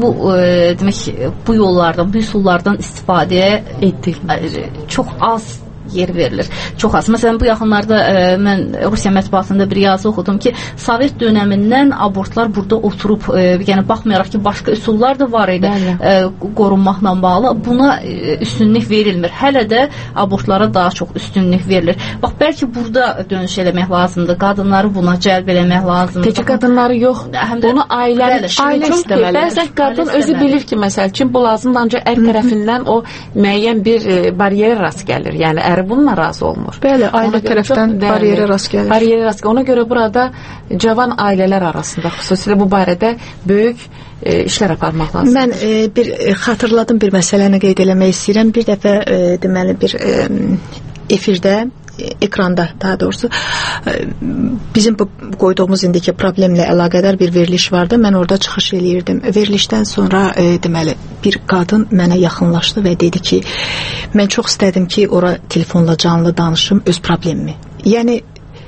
bu yollardan, bu üsullardan istifadəyə edilir. Çox az yer verilir. Çox az. Məsələn, bu yaxınlarda mən Rusiya mətbuatında bir yazı oxudum ki, Sovet dönəmindən abortlar burada oturub, yəni baxmayaraq ki, başqa üsullar da var idi qorunmaqla bağlı. Buna üstünlük verilmir. Hələ də abortlara daha çox üstünlük verilir. Bax, bəlkə burada dönüş eləmək lazımdır. Qadınları buna cəlb eləmək lazımdır. Təkcə qadınları yox, bunu ailə istəməlidir. Bəzən qadın özü bilir ki, məsəl üçün bu lazımdır, ancaq ər tərəfindən o müəyyən bir bariyerə rast gəlir. Yəni ər bununla razı olmur. Bəli, ailə tərəfdən bariyerə rast gəlir. Bariyerə rast gəlir. Ona görə burada cavan ailələr arasında xüsusilə bu barədə böyük işlər aparmaq lazımdır. Mən xatırladım bir məsələni qeyd eləmək istəyirəm. Bir dəfə deməli bir efirdə, ekranda daha doğrusu bizim bu qoyduğumuz indiki problemlə əlaqədar bir veriliş vardı. Mən orada çıxış eləyirdim. Verilişdən sonra deməli bir qadın mənə yaxınlaşdı və dedi ki, mən çox istədim ki, ora telefonla canlı danışım öz problemimi. Yəni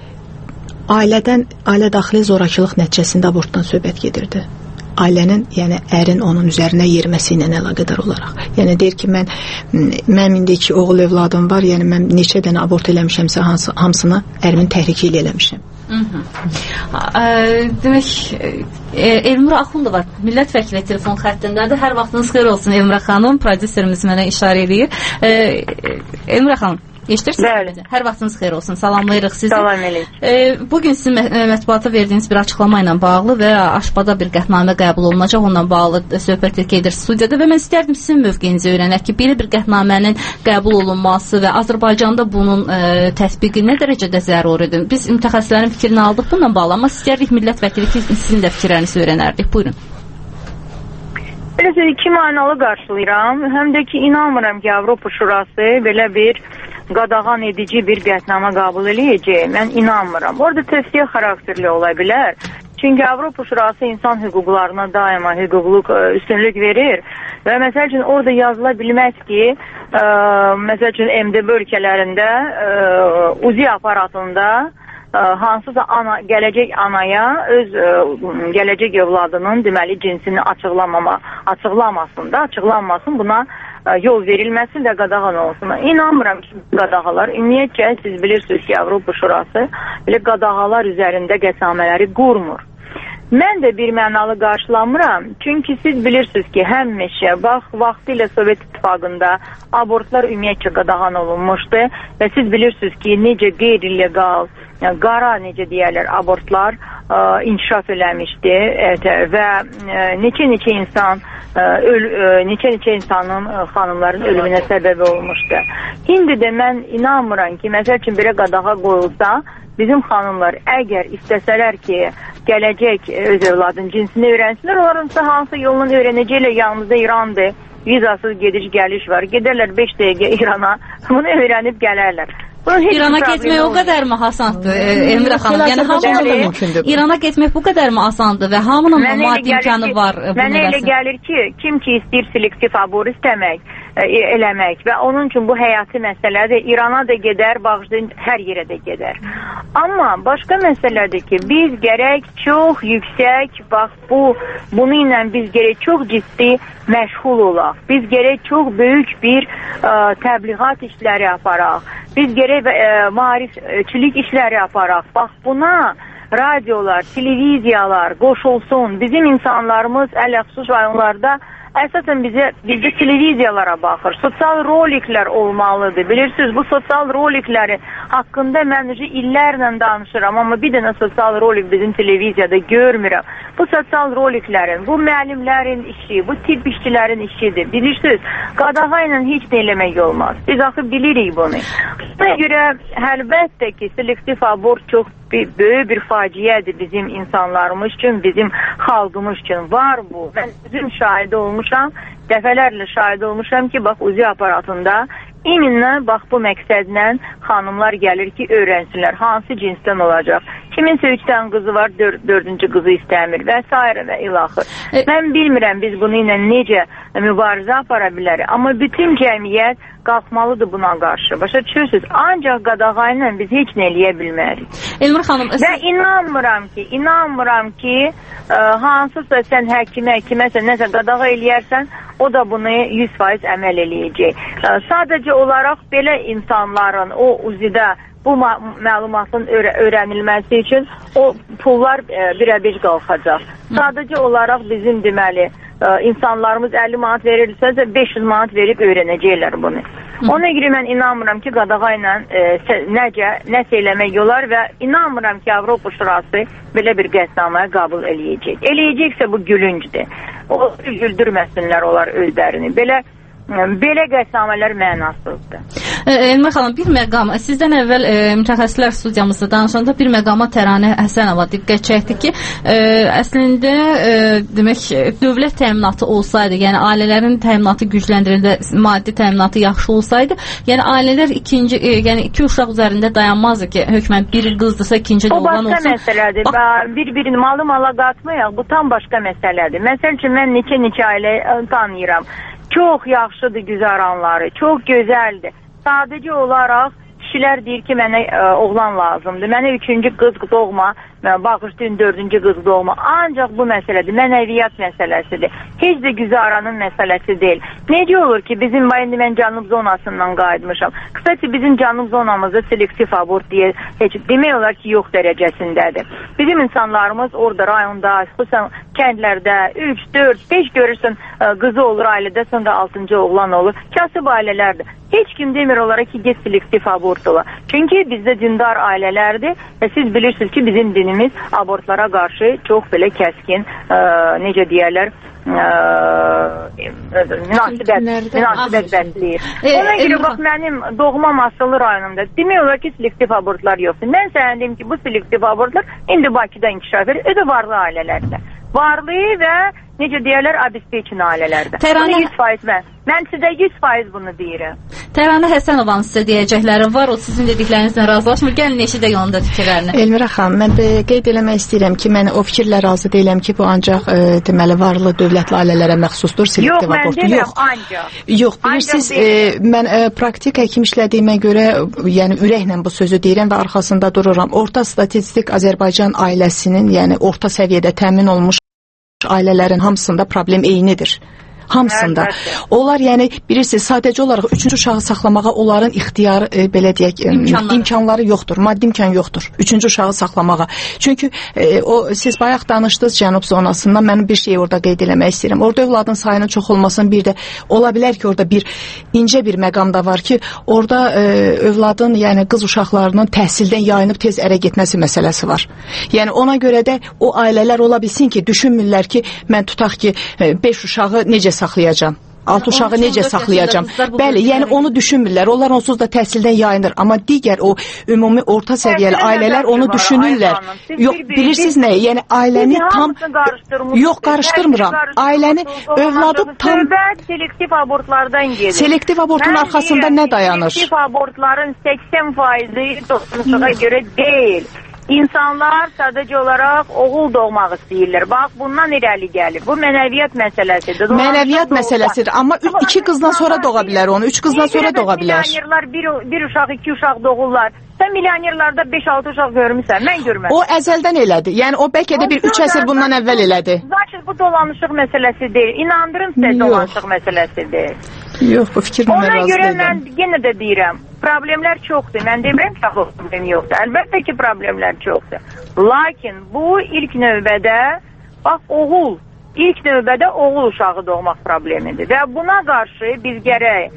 ailə daxili zorakılıq nəticəsində abortdan söhbət gedirdi. Ailənin, yəni ərin onun üzərinə yeriməsi ilə əlaqədar olaraq. Yəni deyir ki, mənim indiki oğul övladım var, yəni mən neçə dənə abort eləmişəmsə hamısını ərimin təhriki ilə eləmişəm. Demək, Elmira Axundova millət vəkili telefon xəttindədir. Hər vaxtınız xeyir olsun Elmira xanım, prodüserimiz mənə işarə edir. Elmira xanım, eşidirsiniz? Hər vaxtınız xeyir olsun. Salamlayırıq sizi. Salam eləyik. Bugün sizin mətbuata verdiyiniz bir açıqlama ilə bağlı və Aşbada bir qətnamə qəbul olunacaq, onunla bağlı söhbət gedir studiyada və mən istərdim sizin mövqeyinizi öyrənək ki, belə bir qətnamənin qəbul olunması və Azərbaycanda bunun tətbiqi nə dərəcədə zəruridir? Biz mütəxəssislərin fikrini aldıq bununla bağlı, amma istərdik millət vəkili ki, sizin də fikirlərinizi öyrənərdik. Buyurun. Belə iki mənalı qarşılayıram. Həm də ki, inanmıram ki, Avropa Şurası belə bir qadağan edici bir qətnamə qəbul eləyəcək. Mən inanmıram. Orada tövsiyə xarakterli ola bilər. Çünki Avropa Şurası insan hüquqlarına daima hüquqluq üstünlük verir və məsəl üçün orada yazıla bilməz ki, məsəl üçün MDB ölkələrində uzi aparatında hansısa gələcək anaya öz gələcək övladının deməli cinsini açıqlanmasın, buna yol verilməsin də qadağan olsun. İnanmıram ki, qadağalar, ümumiyyətcə siz bilirsiniz ki, Avropa Şurası belə qadağalar üzərində qətnamələri qurmur. Mən də bir mənalı qarşılamıram. Çünki siz bilirsiniz ki, həmişə vaxtilə Sovet İttifaqında abortlar ümumiyyətcə qadağan olunmuşdu və siz bilirsiniz ki, necə qeyri-legal, qara necə deyərlər, abortlar inkişaf eləmişdi və neçə insan neçə insanın xanımların ölümünə səbəb olmuşdu. İndi də mən inanmıram ki, məsəl üçün belə qadağa qoyulsa, bizim xanımlar əgər istəsələr ki, gələcək öz övladın cinsini öyrənsinlər, onlarınsa hansı yolunu öyrənəcəklər, yanımızda İrandır, vizasız gediş-gəliş var, gedərlər 5 dəqiqə İrana, bunu öyrənib gələrlər. İrana getmək o qədər mi asandır, Elmira xanım? Yəni hamının İrana getmək bu qədər mi asandır və hamının maddi imkanı var? Mənə elə gəlir ki, kim ki istəyir selektiv abort eləmək və onun üçün bu həyati məsələdir. İrana da gedər, bağışlayın, hər yerə də gedər. Amma başqa məsələdir ki, biz gərək çox yüksək, bax bunu ilə biz gərək çox ciddi məşğul olaq. Biz gərək çox böyük bir təbliğat işləri aparaq. Biz gərək maarifçilik işləri aparaq. Bax buna radiolar, televiziyalar qoşulsun. Bizim insanlarımız ələxsus rayonlarda əsasən bizdə televiziyalara baxır. Sosial roliklər olmalıdır. Bilirsiniz, bu sosial rolikləri haqqında mən illərlə danışıram, amma bir dənə sosial rolik bizim televiziyada görmürəm. Bu sosial roliklərin, bu müəllimlərin işi, bu tibb işçilərin işidir. Bilirsiniz, qadağa ilə heç nə eləmək olmaz. Biz axı bilirik bunu. Buna görə əlbəttə ki, selektiv abort çox böyük bir faciədir bizim insanlarımız üçün, bizim xalqımız üçün. Var bu. Mən özüm şahidi olmuşam, dəfələrlə şahidi olmuşam ki, bax UZI aparatında iminlə bax bu məqsədlə xanımlar gəlir ki, öyrənsinlər hansı cinsdən olacaq. Kiminsə 3 dənə qızı var, 4-cü qızı istəmir və s. və ilaxır. Mən bilmirəm biz bunu ilə necə mübarizə apara bilərik, amma bütün cəmiyyət qalxmalıdır buna qarşı. Başa düşürsünüz? Ancaq qadağa ilə biz heç nə eləyə bilmərik. Elmira xanım, və inanmıram ki, hansısa sən həkimə, kiməsə nəsə qadağa eləyərsən, o da bunu 100% əməl eləyəcək. Sadəcə olaraq belə insanların o UZI-də bu məlumatın öyrənilməsi üçün o pullar birə-bir qalxacaq. Sadəcə olaraq bizim deməli insanlarımız 50 manat verirsə 500 manat verib öyrənəcəklər bunu. Ona görə mən inanmıram ki, qadağa ilə nəsə eləmək olar və inanmıram ki, Avropa Şurası belə bir qətnaməyə qəbul eləyəcək. Eləyəcəksə bu gülüncdür. O güldürməsinlər onlar özlərini. Belə qətnamələr mənasızdır. Elmira xanım, bir məqam, sizdən əvvəl mütəxəssislər studiyamızda danışanda bir məqama Təranə Həsənova diqqət çəkdi ki, əslində demək, dövlət təminatı olsaydı, yəni ailələrin təminatı gücləndirildə, maddi təminatı yaxşı olsaydı, yəni ailələr yəni iki uşaq üzərində dayanmazdı ki, hökmən biri qızdırsa, ikinci də oğlan olsun. O başqa məsələdir. Bir-birini malı-mala qatmayaq, bu tam başqa məsələdir. Məsəl üçün, mən neçə ailə tanıyıram. Çox yaxşıdır güzaranları, çox gözəldir. Sadəcə olaraq kişilər deyir ki, mənə oğlan lazımdır. Mənə 3-cü qız doğma, bağışlayın 4-cü qız doğma. Ancaq bu məsələdir, mənəviyyat məsələsidir. Heç də güzaranın məsələsi deyil. Necə olur ki, bizim mən cənub zonasından qayıtmışam. Qısaca bizim cənub zonamızda selektiv abort deyə heç demək olar ki, yox dərəcəsindədir. Bizim insanlarımız orada rayonda, xüsusən kəndlərdə 3, 4, 5 görürsən qızı olur ailədə, sonra 6-cı oğlan olur. Kasıb ailələrdir. Heç kim demir onlara ki, get selektiv abort ola. Çünki bizdə dindar ailələrdir və siz bilirsiniz ki, bizim dinimiz abortlara qarşı çox belə kəskin, necə deyərlər, münasibət bəsləyir. Ona görə bax, mənim doğma Asılı rayonumda demək olar ki, selektiv abortlar yoxdur. Mən sənə deyim ki, bu selektiv abortlar indi Bakıda inkişaf edir, ödə varlı ailələrdə. Varlı və necə deyərlər, abispeçin ailələrdə. Bunu 100% mən sizə 100% bunu deyirəm. Təranə Həsənovanın sizə deyəcəkləri var, o sizin dediklərinizlə razılaşmır. Gəlin eşidək onun da fikirlərini. Elmira xanım, mən də qeyd eləmək istəyirəm ki, mən o fikirlə razı deyiləm ki, bu ancaq deməli varlı dövlətli ailələrə məxsusdur, selektiv abort. Yox, mən deyirəm ancaq. Yox, bilirsiniz, mən praktik həkim işlədiyimə görə, yəni ürəklə bu sözü deyirəm və arxasında dururam. Orta statistik Azərbaycan ailəsinin, yəni orta səviyyədə təmin olmuş ailələrin hamısında problem eynidir. Hamısında. Onlar yəni bilirsiniz, sadəcə olaraq 3-cü uşağı saxlamağa onların ixtiyarı belə deyək imkanları yoxdur, maddi imkan yoxdur 3-cü uşağı saxlamağa. Çünki o siz bayaq danışdınız cənub zonasından, mən bir şey orada qeyd eləmək istəyirəm. Orada övladın sayının çox olmasının bir də ola bilər ki, orada bir incə bir məqam da var ki, orada övladın, yəni qız uşaqlarının təhsildən yayınıb tez ərə getməsi məsələsi var. Yəni ona görə də o ailələr ola bilsin ki, düşünmürlər ki, mən tutaq ki 5 uşağı necə saxlayacağam, 6 uşağı necə saxlayacağam. Bəli, yəni onu düşünmürlər. Onlar onsuz da təhsildən yayınır. Amma digər o ümumi orta səviyyəli ailələr onu düşünürlər. Yox, bilirsiniz nə? Yəni ailəni tam yox qarışdırmıram. Ailəni, övladı tam selektiv abortlardan gedir. Selektiv abortun arxasında nə dayanır? Selektiv abortların 80% toplumsala görə deyil. İnsanlar sadəcə olaraq oğul doğmaq istəyirlər. Bax, bundan irəli gəlir. Bu mənəviyyat məsələsidir. Mənəviyyat məsələsidir. Amma 2 qızdan sonra doğa bilər onu. 3 qızdan sonra doğa bilər. Milyonerlər bir uşaq, 2 uşaq doğurlar. Sən milyonerlərdə 5-6 uşaq görmüsən, mən görmədim. O əzəldən elədi. Yəni o bəlkə də bir 3 əsr bundan əvvəl elədi. Zaten bu dolanışıq məsələsi deyil. İnandırın sizə dolanışıq məsələsidir. Yox, bu fikirlə mən razı deyiləm. Ona görə mən yenə də deyirəm, problemlər çoxdur. Mən demirəm ki, problem yoxdur. Əlbəttə ki, problemlər çoxdur. Lakin bu ilk növbədə, bax, ilk növbədə oğul uşağı doğmaq problemidir. Və buna qarşı biz gərək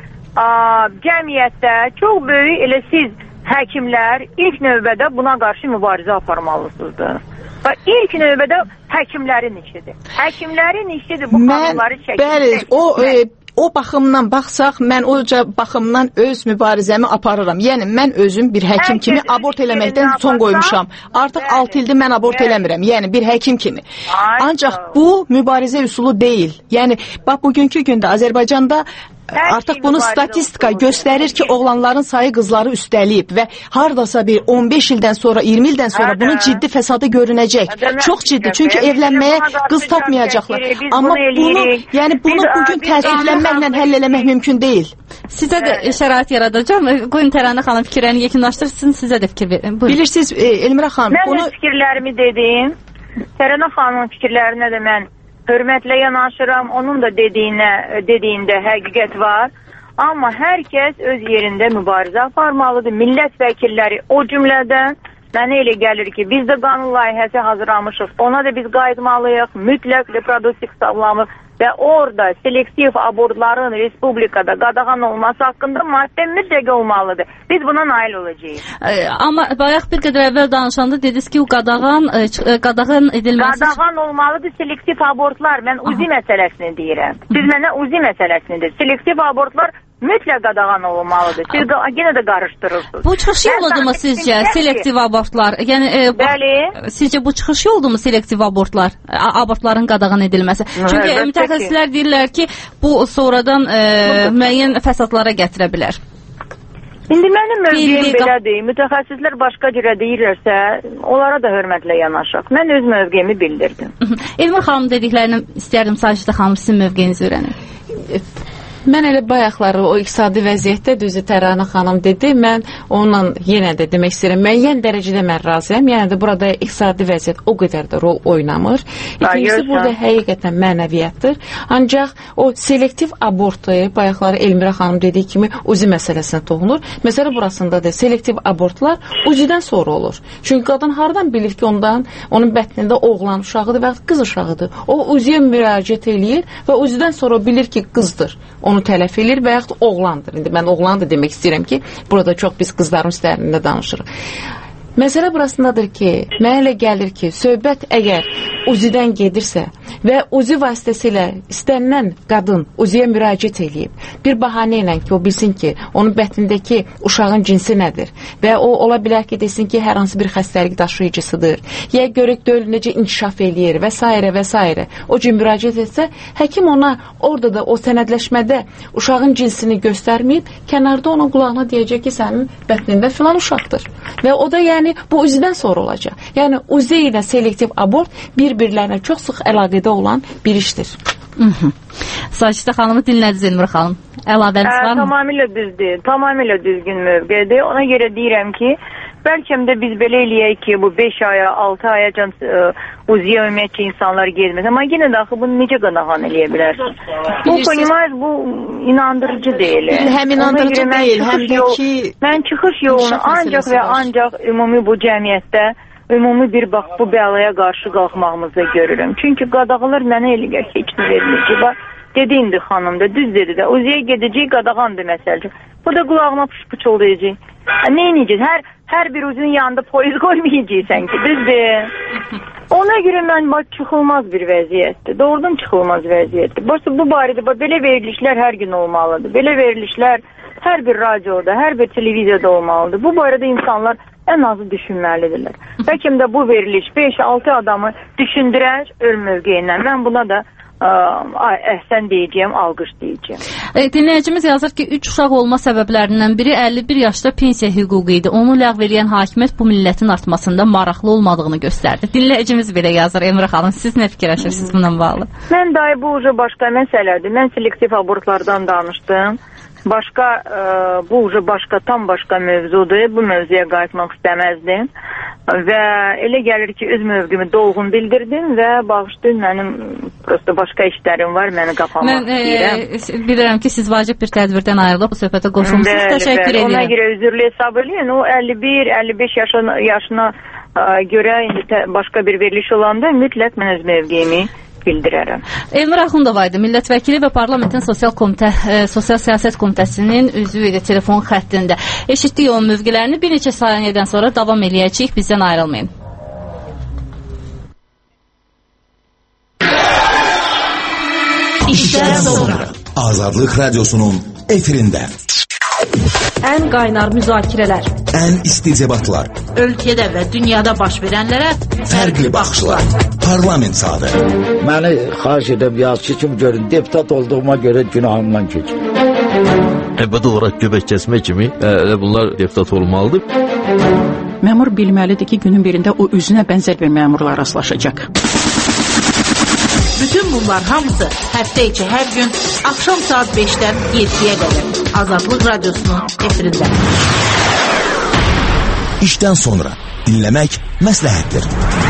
cəmiyyətdə çox böyük, elə siz həkimlər ilk növbədə buna qarşı mübarizə aparmalısınızdır. Və ilk növbədə həkimlərin işidir. Həkimlərin işidir bu qanunları çəkmək. Bəli, o baxımdan baxsaq, mən o baxımdan öz mübarizəmi aparıram. Yəni, mən özüm bir həkim kimi abort eləməkdən son qoymuşam. Artıq 6 ildir mən abort eləmirəm. Yəni, bir həkim kimi. Ancaq bu mübarizə üsulu deyil. Yəni, bax, bugünkü gündə Azərbaycanda artıq bunu statistika göstərir ki, oğlanların sayı qızları üstəliyib və hardasa bir 15 ildən sonra, 20 ildən sonra bunun ciddi fəsadı görünəcək. Çox ciddi, çünki evlənməyə qız tapmayacaqlar. Amma bunu bugün təəssüflənməklə həll eləmək mümkün deyil. Sizə də şərait yaradacağım. Qoyun Təranə xanım fikirlərini yekunlaşdırsın, sizə də fikir verin. Bilirsiniz, Elmira xanım, mən fikirlərimi dedim. Təranə xanımın fikirlərinə də mən hörmətlə yanaşıram, onun da dediyində həqiqət var. Amma hər kəs öz yerində mübarizə aparmalıdır. Millət vəkilləri o cümlədən mənə elə gəlir ki, biz də qanun layihəsi hazırlamışıq. Ona da biz qayıtmalıyıq. Mütləq reproduktiv sağlamlıq və orada selektiv abortların respublikada qadağan olması haqqında maddə mütləq olmalıdır. Biz buna nail olacağıq. Amma bayaq bir qədər əvvəl danışanda dediniz ki, o qadağan edilməsi... Qadağan olmalıdır selektiv abortlar. Mən uzi məsələsini deyirəm. Siz mənə uzi məsələsini deyir. Selektiv abortlar mütləq qadağan olmalıdır. Siz yenə də qarışdırırsınız. Bu çıxış yoludur mu sizcə selektiv abortlar? Yəni, sizcə bu çıxış yoludur mu selektiv abortlar? Abortların qadağan edilməsi? Çünki mütəxəssislər deyirlər ki, bu sonradan müəyyən fəsadlara gətirə bilər. İndi mənim mövqeyim belədir. Mütəxəssislər başqa cürə deyirlərsə, onlara da hörmətlə yanaşaq. Mən öz mövqeyimi bildirdim. Elmir xanım dediklərini istəyərdim, Sacidə xanım sizin mövqeyinizi öyrənim. Mən elə bayaqları o iqtisadi vəziyyətdə düzü Təranə xanım dedi, mən onunla yenə də demək istəyirəm, müəyyən dərəcədə mən razıyam. Yəni də burada iqtisadi vəziyyət o qədər də rol oynamır. İkincisi burada həqiqətən mənəviyyatdır. Ancaq o selektiv abortu, bayaqları Elmira xanım dediyi kimi uzi məsələsinə toxunur. Məsələ burasında da selektiv abortlar uzidən sonra olur. Çünki qadın haradan bilir ki, onun bətnində oğlan uşağıdır və qız uşağıdır. O uziyə müraciət eləyir və uzidən sonra bilir ki, qızdır. Onu tələf edir və yaxud oğlandır. İndi mən oğlandır demək istəyirəm ki, burada çox biz qızların üstlərində danışırıq. Məsələ burasındadır ki, mənə elə gəlir ki, söhbət əgər uzidən gedirsə və uzi vasitəsilə istənilən qadın uziyə müraciət eləyib, bir bahanə ilə ki, o bilsin ki, onun bətnindəki uşağın cinsi nədir və o ola bilər ki, desin ki, hər hansı bir xəstəlik daşıyıcısıdır, ya görək döl necə inkişaf eləyir və s. O cür müraciət etsə, həkim ona orada da o sənədləşmədə uşağın cinsini göstərməyib, kənarda onun qulağına deyəcək ki, sənin bətnində filan uşaqdır və o da yəni bu uzidən sonra olacaq. Yəni uzi ilə selektiv abort bir-birlərinə çox sıx əlaqədə olan bir işdir. Sacidə xanımı dinlədiniz Elmir xanım. Əlavəniz var mı? Tamamilə düzdür. Tamamilə düzgün mövqedir. Ona görə deyirəm ki, bəlkə də biz belə eləyək ki, bu 5 aya, 6 aya uziyə ümumiyyətcə insanlar gezməz. Amma yenə də axı bunu necə qadağan eləyə bilərsin? Bu, bu inandırıcı deyil. Həm inandırıcı deyil, həm də ki... Mən çıxış yolunu ancaq və ancaq ümumi bu cəmiyyətdə ümumi bir bax bu bəlaya qarşı qalxmağımızda görürüm. Çünki qadağalar mənə elə gəlir ki, heç nə vermir ki, dediyindi xanım da, düz dedi də, uziyə gedəcək qadağandır məsəlcə. Bu da qulağına pıçıldayacaq. Nə edəcək? Hər bir uzun yanında polis qoymayacaqsən ki, düzdür. Ona görə mən çıxılmaz bir vəziyyətdir. Doğrudan çıxılmaz vəziyyətdir. Bu barədə belə verilişlər hər gün olmalıdır. Belə verilişlər hər bir radioda, hər bir televiziyada olmalıdır. Bu barədə insanlar ən azı düşünməlidirlər. Bəlkə də bu veriliş 5-6 adamı düşündürər öz mövqeyindən. Mən buna da əhsən deyəcəyim, alqış deyəcəyim. Dinləyicimiz yazır ki, 3 uşaq olma səbəblərindən biri 51 yaşda pensiya hüququ idi. Onu ləğv edən hakimiyyət bu millətin artmasında maraqlı olmadığını göstərdi. Dinləyicimiz belə yazır. Emrah xanım, siz nə fikirləşirsiniz bununla bağlı? Mən dahi bu başqa məsələdir. Mən selektiv abortlardan danışdım. Bu tam başqa mövzudur. Bu mövzuya qayıtmaq istəməzdim. Və elə gəlir ki, öz mövqümü dolğun bildirdim və bağışlayın, mənim prosto başqa işlərim var, məni qapamaq istəyirəm. Mən bilirəm ki, siz vacib bir tədbirdən ayrılıb bu söhbətə qoşulmuşsunuz. Təşəkkür edirəm. Ona görə üzrlü hesab edin. O 51-55 yaşına görə indi başqa bir veriliş olanda mütləq mən öz mövqeyimi bildirərəm. Elmir Axundova idi, millət vəkili və parlamentin sosial siyasət komitəsinin üzvü idi telefon xəttində. Eşitdik onun mövqelərini, bir neçə saniyədən sonra davam eləyəcəyik, bizdən ayrılmayın. İşdən sonra Azadlıq Radyosu'nun efirində ən qaynar müzakirələr, ən isti debatlar, ölkədə və dünyada baş verənlərə fərqli baxışlar, parlament saatı. Məni xahiş edəm, yazıcı kimi görün, deputat olduğuma görə günahımdan keçir. Əbədi olaraq göbək kəsmə kimi bunlar deputat olmalıdır. Məmur bilməlidir ki, günün birində o üzünə bənzər bir məmurla rastlaşacaq. Bütün bunlar hamısı həftə içi hər gün axşam saat 5-dən 7-yə qədər Azadlıq Radyosu'nun efirində. İşdən sonra dinləmək məsləhətdir.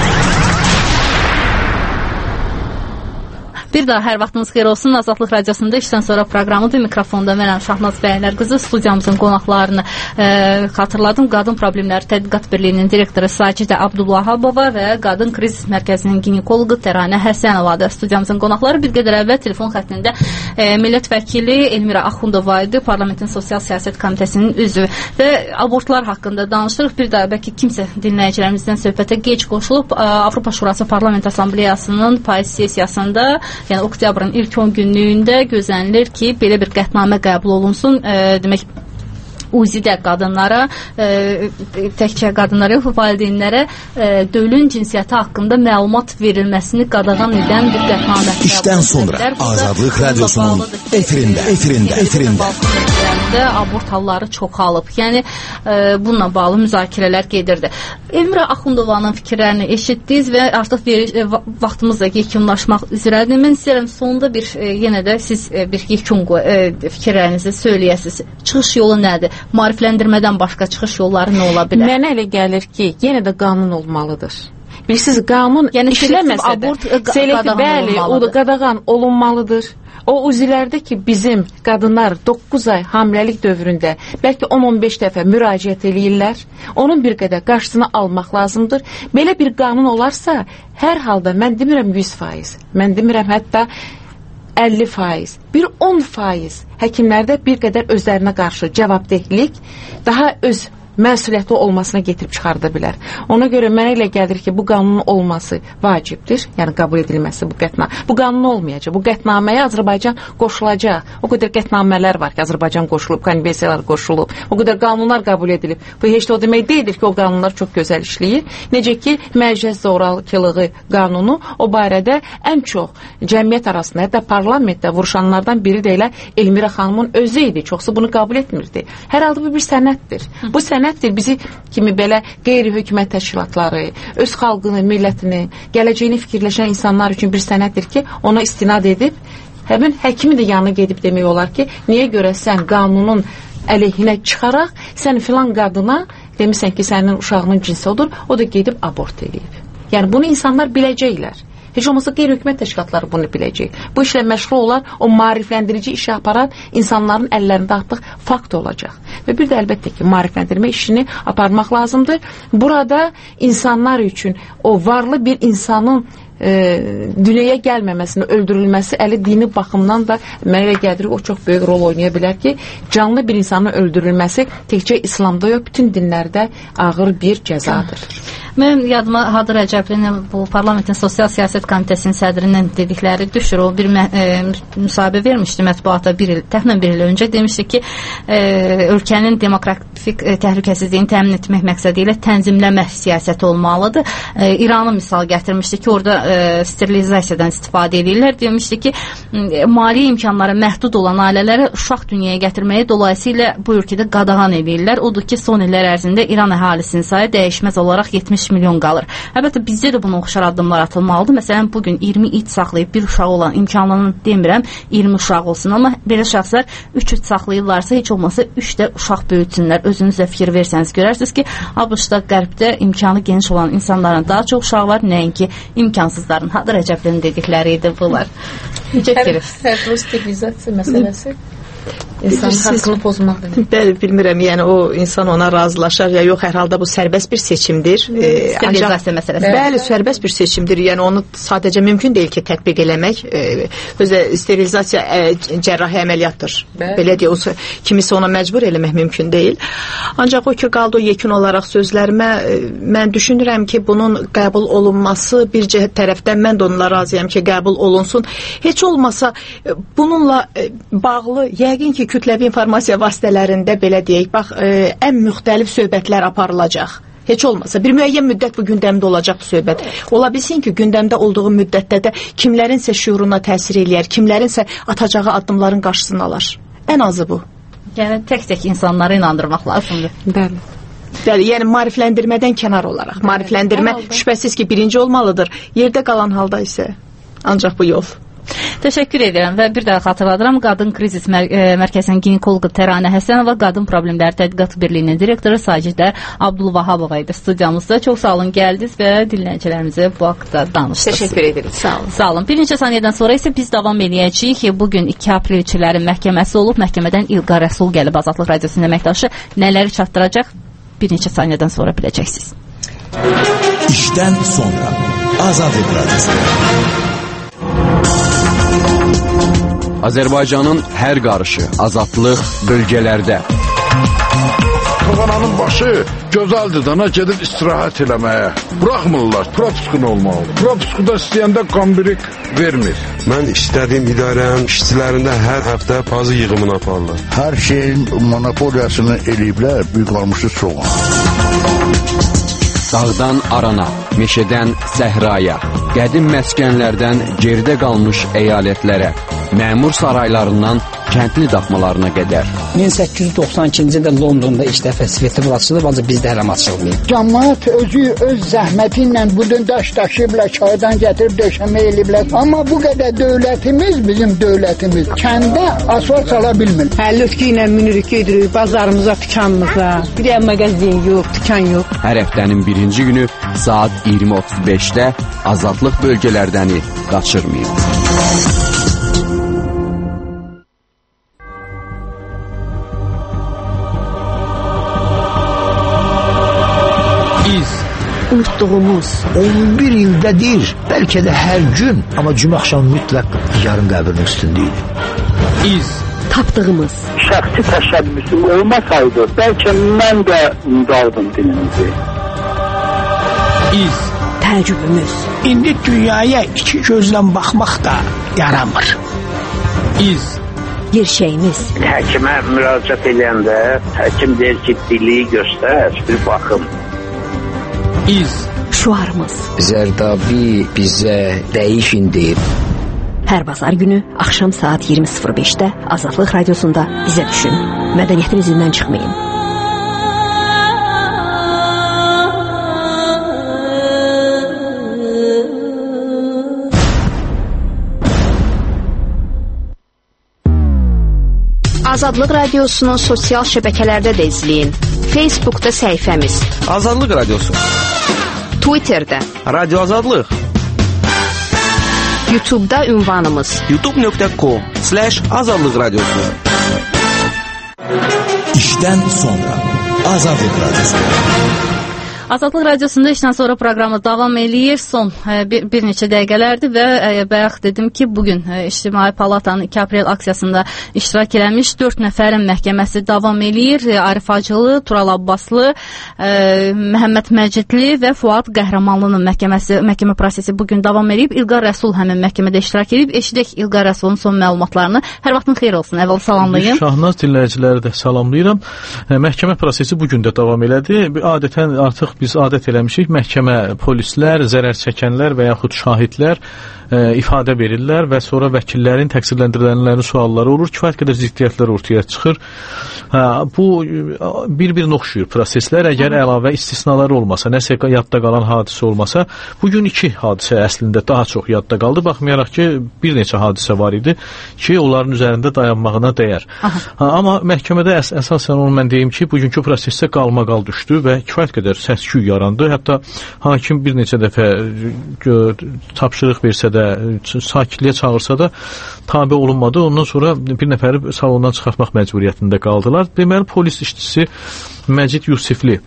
Bir daha hər vaxtınız xeyir olsun. Azadlıq Radiosunda işdən sonra proqramıdır. Mikrofonda mənəm Şahnaz Bəyənlər qızı. Studiyamızın qonaqlarını xatırladım. Qadın Problemləri Tədqiqat Birliyinin direktoru Sacidə Abdullahabova və Qadın Kriz Mərkəzinin ginekologu Təranə Həsənovadır. Studiyamızın qonaqları bir qədər əvvəl telefon xəttində millət vəkili Elmira Axundova idi. Parlamentin Sosial Siyasət Komitəsinin üzvü və abortlar haqqında danışırıq. Bir daha bəlkə kimsə dinləyicilərimizdən söhbətə gec qoşulub. Avropa Şurası Parlament Assambleyasının payız sessiyasında, yəni oktyabrın ilk 10 günlüyündə gözlənilir ki, belə bir qətnamə qəbul olunsun. Demək, UZİ-də qadınlara, təkcə qadınlara, valideynlərə dölün cinsiyyəti haqqında məlumat verilməsini qadağan edən bir qətnamə. İşdən sonra Azadlıq Radyosu'nun efirində. Abort halları çoxalıb. Yəni, bununla bağlı müzakirələr gedirdi. Elmira Axundovanın fikirlərini eşitdiniz və artıq vaxtımız da yekunlaşmaq üzrədir. Mən istəyirəm sonunda yenə də siz bir yekun fikirlərinizi söyləyəsiniz. Çıxış yolu nədir? Maarifləndirmədən başqa çıxış yolları nə ola bilər? Mənə elə gəlir ki, yenə də qanun olmalıdır. Bilirsiniz, qanun işləməsə də, bəli, o da qadağan olunmalıdır. O UZİ-lərdə ki, bizim qadınlar 9 ay hamiləlik dövründə bəlkə 10-15 dəfə müraciət eləyirlər. Onun bir qədər qarşısını almaq lazımdır. Belə bir qanun olarsa, hər halda mən demirəm 100%, mən demirəm hətta 50%, bir 10% həkimlərdə bir qədər özlərinə qarşı cavabdehlik, daha öz məsuliyyətli olmasına getirib çıxarda bilər. Ona görə mənə elə gəlir ki, bu qanunun olması vacibdir, yəni qəbul edilməsi bu qətnamə. Bu qanun olmayacaq, bu qətnaməyə Azərbaycan qoşulacaq. O qədər qətnamələr var ki, Azərbaycan qoşulub, konvensiyalar qoşulub, o qədər qanunlar qəbul edilib. Bu heç də o demək deyildir ki, o qanunlar çox gözəl işləyir. Necə ki, məcaz zorakılığı qanunu o barədə ən çox cəmiyyət arasında, hətta parlamentdə vuruşanlardan biri də elə Elmira xanımın özü idi. Çoxsu bunu qəbul etmirdi. Hər halda bu bir sənətdir. Bu sənətdir bizi kimi belə qeyri-hökumət təşkilatları, öz xalqını, millətini, gələcəyini fikirləşən insanlar üçün bir sənətdir ki, ona istinad edib, həmin həkimi də yanına gedib demək olar ki, niyə görə sən qanunun əleyhinə çıxaraq, sən filan qadına demisən ki, sənin uşağının cinsi odur, o da gedib abort edib. Yəni bunu insanlar biləcəklər. Heç olmasa qeyri-hökumət təşkilatları bunu biləcək. Bu işlə məşğul olan, o maarifləndirici işi aparan insanların əllərində artıq fakt olacaq. Və bir də əlbəttə ki, maarifləndirmə işini aparmaq lazımdır. Burada insanlar üçün o varlı bir insanın dünyaya gəlməməsini, öldürülməsi əli dini baxımdan da mənə gəlir, o çox böyük rol oynaya bilər ki, canlı bir insanın öldürülməsi təkcə İslamda yox, bütün dinlərdə ağır bir cəzadır. Mən yadıma Hadır Rəcəblinin bu Parlamentin Sosial Siyasət Komitəsinin sədrinin dedikləri düşür. O bir müsahibə vermişdi mətbuata təxminən bir il öncə. Demişdi ki, ölkənin demokratik təhlükəsizliyini təmin etmək məqsədi ilə tənzimləmə siyasəti olmalıdır. İranı misal gətirmişdi ki, orada sterilizasiyadan istifadə edirlər. Demişdi ki, maliyyə imkanları məhdud olan ailələri uşaq dünyaya gətirməyi dolayısıyla bu ölkədə qadağan edirlər. Odur ki, son illər ərzində İran əhalisinin sayı dəyişməz olaraq 70 milyon qalır. Əlbəttə, bizdə də buna oxşar addımlar atılmalıdır. Məsələn, bugün 20 it saxlayıb bir uşağı olan imkanlarını demirəm, 20 uşaq olsun. Amma belə şəxslər 3 it saxlayırlarsa, heç olmasa 3 də uşaq böyütsünlər. Özünüzə fikir versəniz, görərsiniz ki, ABŞ-da, Qərbdə imkanı geniş olan insanların daha çox uşağı var, nəinki imkansızların. Hadır Rəcəblinin dedikləri idi bunlar. Necə fikiriz? Fərqli sterilizasiya məsələsi. İnsan haqqını pozmaqdır. Bəli, bilmirəm, yəni o insan ona razılaşar ya yox, hər halda bu sərbəst bir seçimdir. Sterilizasiya məsələsi. Bəli, sərbəst bir seçimdir. Yəni onu sadəcə mümkün deyil ki, tətbiq eləmək. Özə sterilizasiya cərrahi əməliyyatdır. Belə deyə, kimisə ona məcbur eləmək mümkün deyil. Ancaq o ki, qaldı o yekun olaraq sözlərimə, mən düşünürəm ki, bunun qəbul olunması bir cəhət tərəfdən mən də onunla razıyam ki, qəbul olunsun. Heç olmasa bununla bağlı yəqin ki, kütləvi informasiya vasitələrində belə deyək, bax, ən müxtəlif söhbətlər aparılacaq. Heç olmasa, bir müəyyən müddət bu gündəmdə olacaq bu söhbət. Ola bilsin ki, gündəmdə olduğu müddətdə də kimlərinsə şüuruna təsir eləyər, kimlərinsə atacağı addımların qarşısını alar. Ən azı bu. Yəni, tək-tək insanları inandırmaq lazımdır. Bəli. Bəli, yəni maarifləndirmədən kənar olaraq. Maarifləndirmə şübhəsiz ki, birinci olmalıdır. Yerdə qalan halda isə ancaq bu yol. Təşəkkür edirəm və bir daha xatırladıram, Qadın Krizis Mərkəzinin ginekoloqu Təranə Həsənova, Qadın Problemləri Tədqiqat Birliyinin direktoru Sacidə Abdulvahabova idi studiyamızda. Çox sağ olun, gəldiniz və dinləyicilərimizə bu haqda danışdınız. Təşəkkür edirik. Sağ olun. Sağ olun. Bir neçə saniyədən sonra isə biz davam edəcəyik ki, bugün 2 aprelçilərin məhkəməsi olub. Məhkəmədən İlqar Rəsul gəlib, Azadlıq Radiosunun əməkdaşı nələri çatdıracaq? Bir neçə saniyədən sonra biləcəksiniz. İşdən sonra Azadlıq Radiosu. Azərbaycanın hər qarışı, azadlıq bölgələrdə. Kavananın başı gözəldir dana gedib istirahət eləməyə. Bıraxmırlar, propiskun olmalı. Propiskuda istəyəndə qambirik vermir. Mən istədiyim idarənin işçilərində hər həftə pazı yığımını aparırlar. Hər şeyin monopoliyasını eləyiblər, bir qalmışı çoğun. Dağdan arana, meşədən səhraya, qədim məskənlərdən geridə qalmış əyalətlərə, məmur saraylarından kəndli daxmalarına qədər. 1892-ci ildə Londonda ilk dəfə svetofor açılıb, ancaq bizdə hələm açılmayıb. Cəmaət özü öz zəhməti ilə bu gün daş daşıyıblar, çaydan gətirib döşəmə eləyiblər. Amma bu qədər dövlətimiz, bizim dövlətimiz kəndə asfalt sala bilmir. Lütki ilə minirik, gedirik bazarımıza, dükanımıza. Bir də mağazin yox, dükan yox. Hər həftənin birinci günü saat 20:35-də Azadlıq bölgələrdəni qaçırmayın. Unutduğumuz 11 ildədir, bəlkə də hər gün, amma cümə axşamı mütləq yarın qəbrinin üstündəydi. İz tapdığımız şəxsi təşəbbüsüm olmasaydı, bəlkə mən də unudardım dilimizi. İz təəccübümüz. İndi dünyaya iki gözlə baxmaq da yaramır. İz gerçəyimiz. Həkimə müraciət edəndə həkim deyir ki, dili göstər, bir baxım. İz şuarımız. Zərdabi bizə dəyişin deyib. Hər bazar günü axşam saat 20:05-də Azadlıq Radiosunda bizə düşün. Mədəniyyətin izindən çıxmayın. Azadlıq Radiosunu sosial şəbəkələrdə də izləyin. Facebookda səhifəmiz Azadlıq Radiosu, Twitterdə Radio Azadlıq, YouTube'da ünvanımız youtube.com/Azadlıq Radiosu. İşdən sonra Azadlıq Radiosu. Azadlıq Radiosunda işdən sonra proqramı davam eləyir. Son bir neçə dəqiqələrdir və bayaq dedim ki, bugün İctimai Palatanın 2 aprel aksiyasında iştirak eləmiş 4 nəfərin məhkəməsi davam eləyir. Arif Hacılı, Tural Abbaslı, Məhəmməd Məcidli və Fuad Qəhrəmanlının məhkəmə prosesi bugün davam eləyib. İlqar Rəsul həmin məhkəmədə iştirak edib. Eşidək İlqar Rəsulun son məlumatlarını. Hər vaxtın xeyir olsun. Əvvəl salamlayım. Şahnaz dinləyiciləri də salamlayıram. Məhkəmə prosesi bugün də davam elədi. Adətən artıq biz adət eləmişik, məhkəmə polislər, zərər çəkənlər və yaxud şahidlər ifadə verirlər və sonra vəkillərin, təqsirləndirilənlərin sualları olur, kifayət qədər ziddiyyətlər ortaya çıxır. Bu bir-birinə oxşuyur proseslər. Əgər əlavə istisnalar olmasa, nəsə yadda qalan hadisə olmasa, bugün 2 hadisə əslində daha çox yadda qaldı. Baxmayaraq ki, bir neçə hadisə var idi ki, onların üzərində dayanmağına dəyər. Amma məhkəmədə əsasən onu mən deyim ki, bugünkü prosesdə qalmaqal düşdü və kifayət qədər səs-küy yarandı. Hətta hakim bir neçə dəfə tapşırıq versə də, sakitliyə çağırsa da tabe olunmadı. Ondan sonra bir nəfəri salondan çıxartmaq məcburiyyətində qaldılar. Deməli, polis işçisi Məcid Yusifli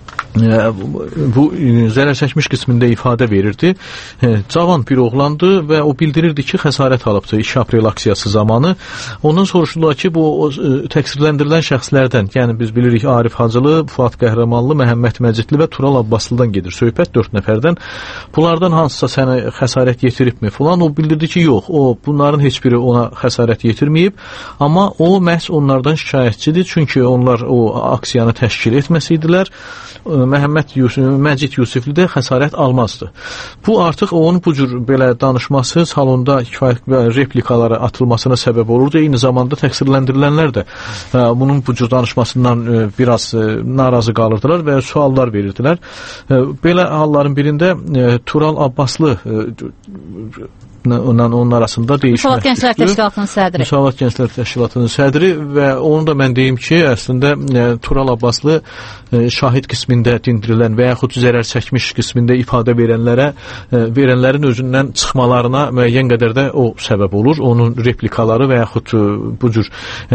bu zərər çəkmiş qismində ifadə verirdi. Cavan bir oğlandı və o bildirirdi ki, xəsarət alıbdı 2 aprel aksiyası zamanı. Ondan soruşdular ki, bu təqsirləndirilən şəxslərdən, yəni biz bilirik Arif Hacılı, Fuad Qəhrəmanlı, Məhəmməd Məcidli və Tural Abbaslıdan gedir söhbət, 4 nəfərdən. Bunlardan hansısa sənə xəsarət yetiribmi falan? O bildirdi ki, yox, bunların heç biri ona xəsarət yetirməyib, amma o məhz onlardan şikayətçidir, çünki onlar o aksiyanı təşkil etməsiydilər. Məcid Yusifli də xəsarət almazdı. Bu artıq onun bu cür belə danışması salonda kifayət replikalara atılmasına səbəb olurdu. Eyni zamanda təqsirləndirilənlər də bunun bu cür danışmasından biraz narazı qalırdılar və suallar verirdilər. Belə halların birində Tural Abbaslı onun arasında değişmə. Müsavat Gənclər Təşkilatının sədri. Müsavat Gənclər Təşkilatının sədri və onu da mən deyim ki, əslində Tural Abbaslı şahid qismində dindirilən və yaxud zərər çəkmiş qismində ifadə verənlərin özündən çıxmalarına müəyyən qədər də o səbəb olur. Onun replikaları və yaxud bu cür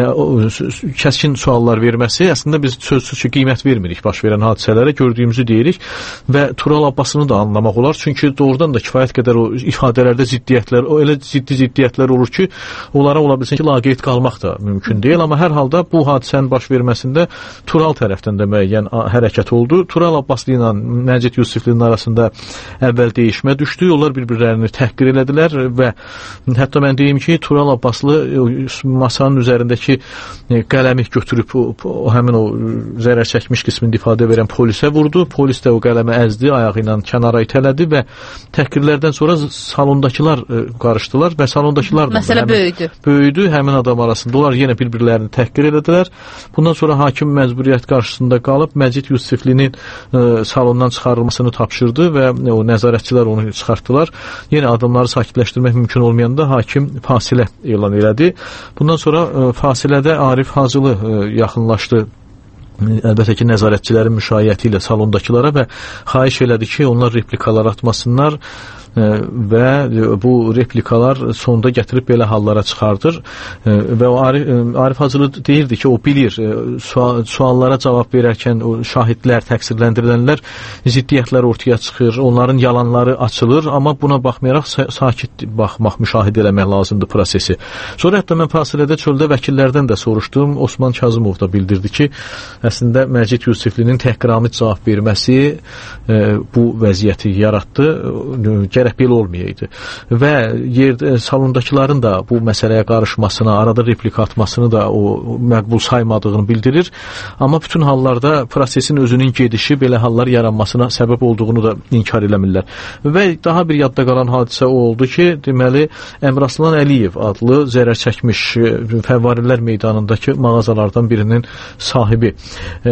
kəskin suallar verməsi, əslində biz sözsüz ki, qiymət vermirik baş verən hadisələrə, gördüyümüzü deyirik və Tural Abbasını da anlamaq olar. Çünki doğrudan da kifayət qədər o ifadələrdə o elə ciddi ziddiyyətlər olur ki, onlara ola bilsin ki, laqeyd qalmaq da mümkün deyil. Amma hər halda bu hadisənin baş verməsində Tural tərəfdən də müəyyən hərəkət oldu. Tural Abbaslı ilə Məcid Yusiflinin arasında əvvəl değişmə düşdü. Onlar bir-birlərini təhqir elədilər və hətta mən deyim ki, Tural Abbaslı masanın üzərindəki qələmi götürüb həmin o zərər çəkmiş qismində ifadə verən polisə vurdu. Polis də o qələmi əzdi, ayağı ilə kənara itələdi və təhqirlərdən sonra salondakılar qarışdılar və salondakılar da məsələ böyüdü həmin adam arasında. Onlar yenə bir-birlərini təhqir elədilər. Bundan sonra hakim məcburiyyət qarşısında qalıb Məcid Yusiflinin salondan çıxarılmasını tapşırdı və o nəzarətçilər onu çıxartdılar. Yenə adamları sakitləşdirmək mümkün olmayanda hakim fasilə elan elədi. Bundan sonra fasilədə Arif Hacılı yaxınlaşdı. Əlbəttə ki, nəzarətçilərin müşayiəti ilə salondakılara və xahiş elədi ki, onlar replikalar atmasınlar və bu replikalar sonda gətirib belə hallara çıxardır və o Arif Hacılı deyirdi ki, o bilir suallara cavab verərkən o şahidlər, təqsirləndirilənlər ziddiyyətlər ortaya çıxır, onların yalanları açılır, amma buna baxmayaraq sakit baxmaq, müşahidə eləmək lazımdır prosesi. Sonra hətta mən fasilədə çöldə vəkillərdən də soruşdum. Osman Kazımov da bildirdi ki, əslində Məcid Yusiflinin təhqiramiz cavab verməsi bu vəziyyəti yaratdı. Gərək belə olmayaydı. Və salondakıların da bu məsələyə qarışmasına, arada replika atmasını da o məqbul saymadığını bildirir. Amma bütün hallarda prosesin özünün gedişi belə hallar yaranmasına səbəb olduğunu da inkar eləmirlər. Və daha bir yadda qalan hadisə o oldu ki, deməli, Əmraslan Əliyev adlı zərər çəkmiş Fəvvarilər meydanındakı mağazalardan birinin sahibi,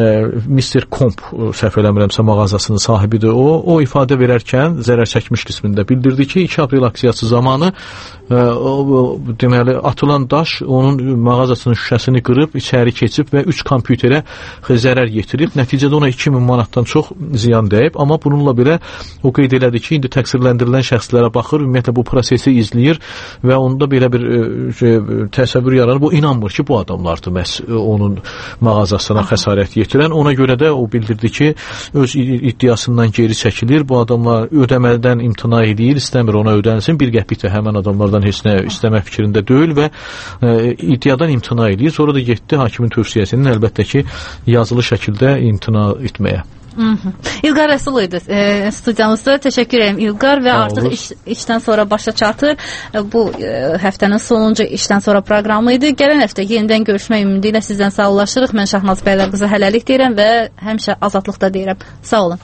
Mr. Komp, səhv eləmirəmsə mağazasının sahibidir o ifadə verərkən zərər çəkmiş qismində müddətində bildirdi ki, 2 aprel aksiyası zamanı deməli atılan daş onun mağazasının şüşəsini qırıb, içəri keçib və 3 kompüterə zərər yetirib. Nəticədə ona 2000 manatdan çox ziyan dəyib. Amma bununla belə o qeyd elədi ki, indi təqsirləndirilən şəxslərə baxır, ümumiyyətlə bu prosesi izləyir və onda belə bir təsəvvür yaranır. Bu inanmır ki, bu adamlardır məhz onun mağazasına xəsarət yetirən. Ona görə də o bildirdi ki, öz iddiasından geri çəkilir. Bu adamlar ödəmədən imtina edir, istəmir ona ödənsin. Bir qəpik də həmən adamlardan heç nə istəmək fikrində deyil və iddiadan imtina edir. Sonra da getdi hakimin tövsiyəsinin əlbəttə ki, yazılı şəkildə imtina etməyə. İlqar Rəsul idi studiyamızda. Təşəkkür edirəm İlqar və artıq işdən sonra başa çatır. Bu həftənin sonuncu işdən sonra proqramı idi. Gələn həftə yenidən görüşmək ümidi ilə sizdən sağollaşırıq. Mən Şahnaz Bəylərqızı hələlik deyirəm və həmişə azadlıqda deyirəm. Sağ olun.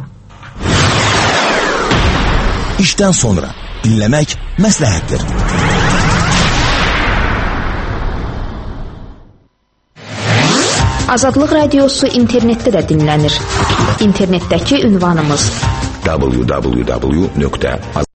İşdən sonra dinləmək məsləhətdir. Azadlıq Radiosu internetdə də dinlənir. İnternetdəki ünvanımız www.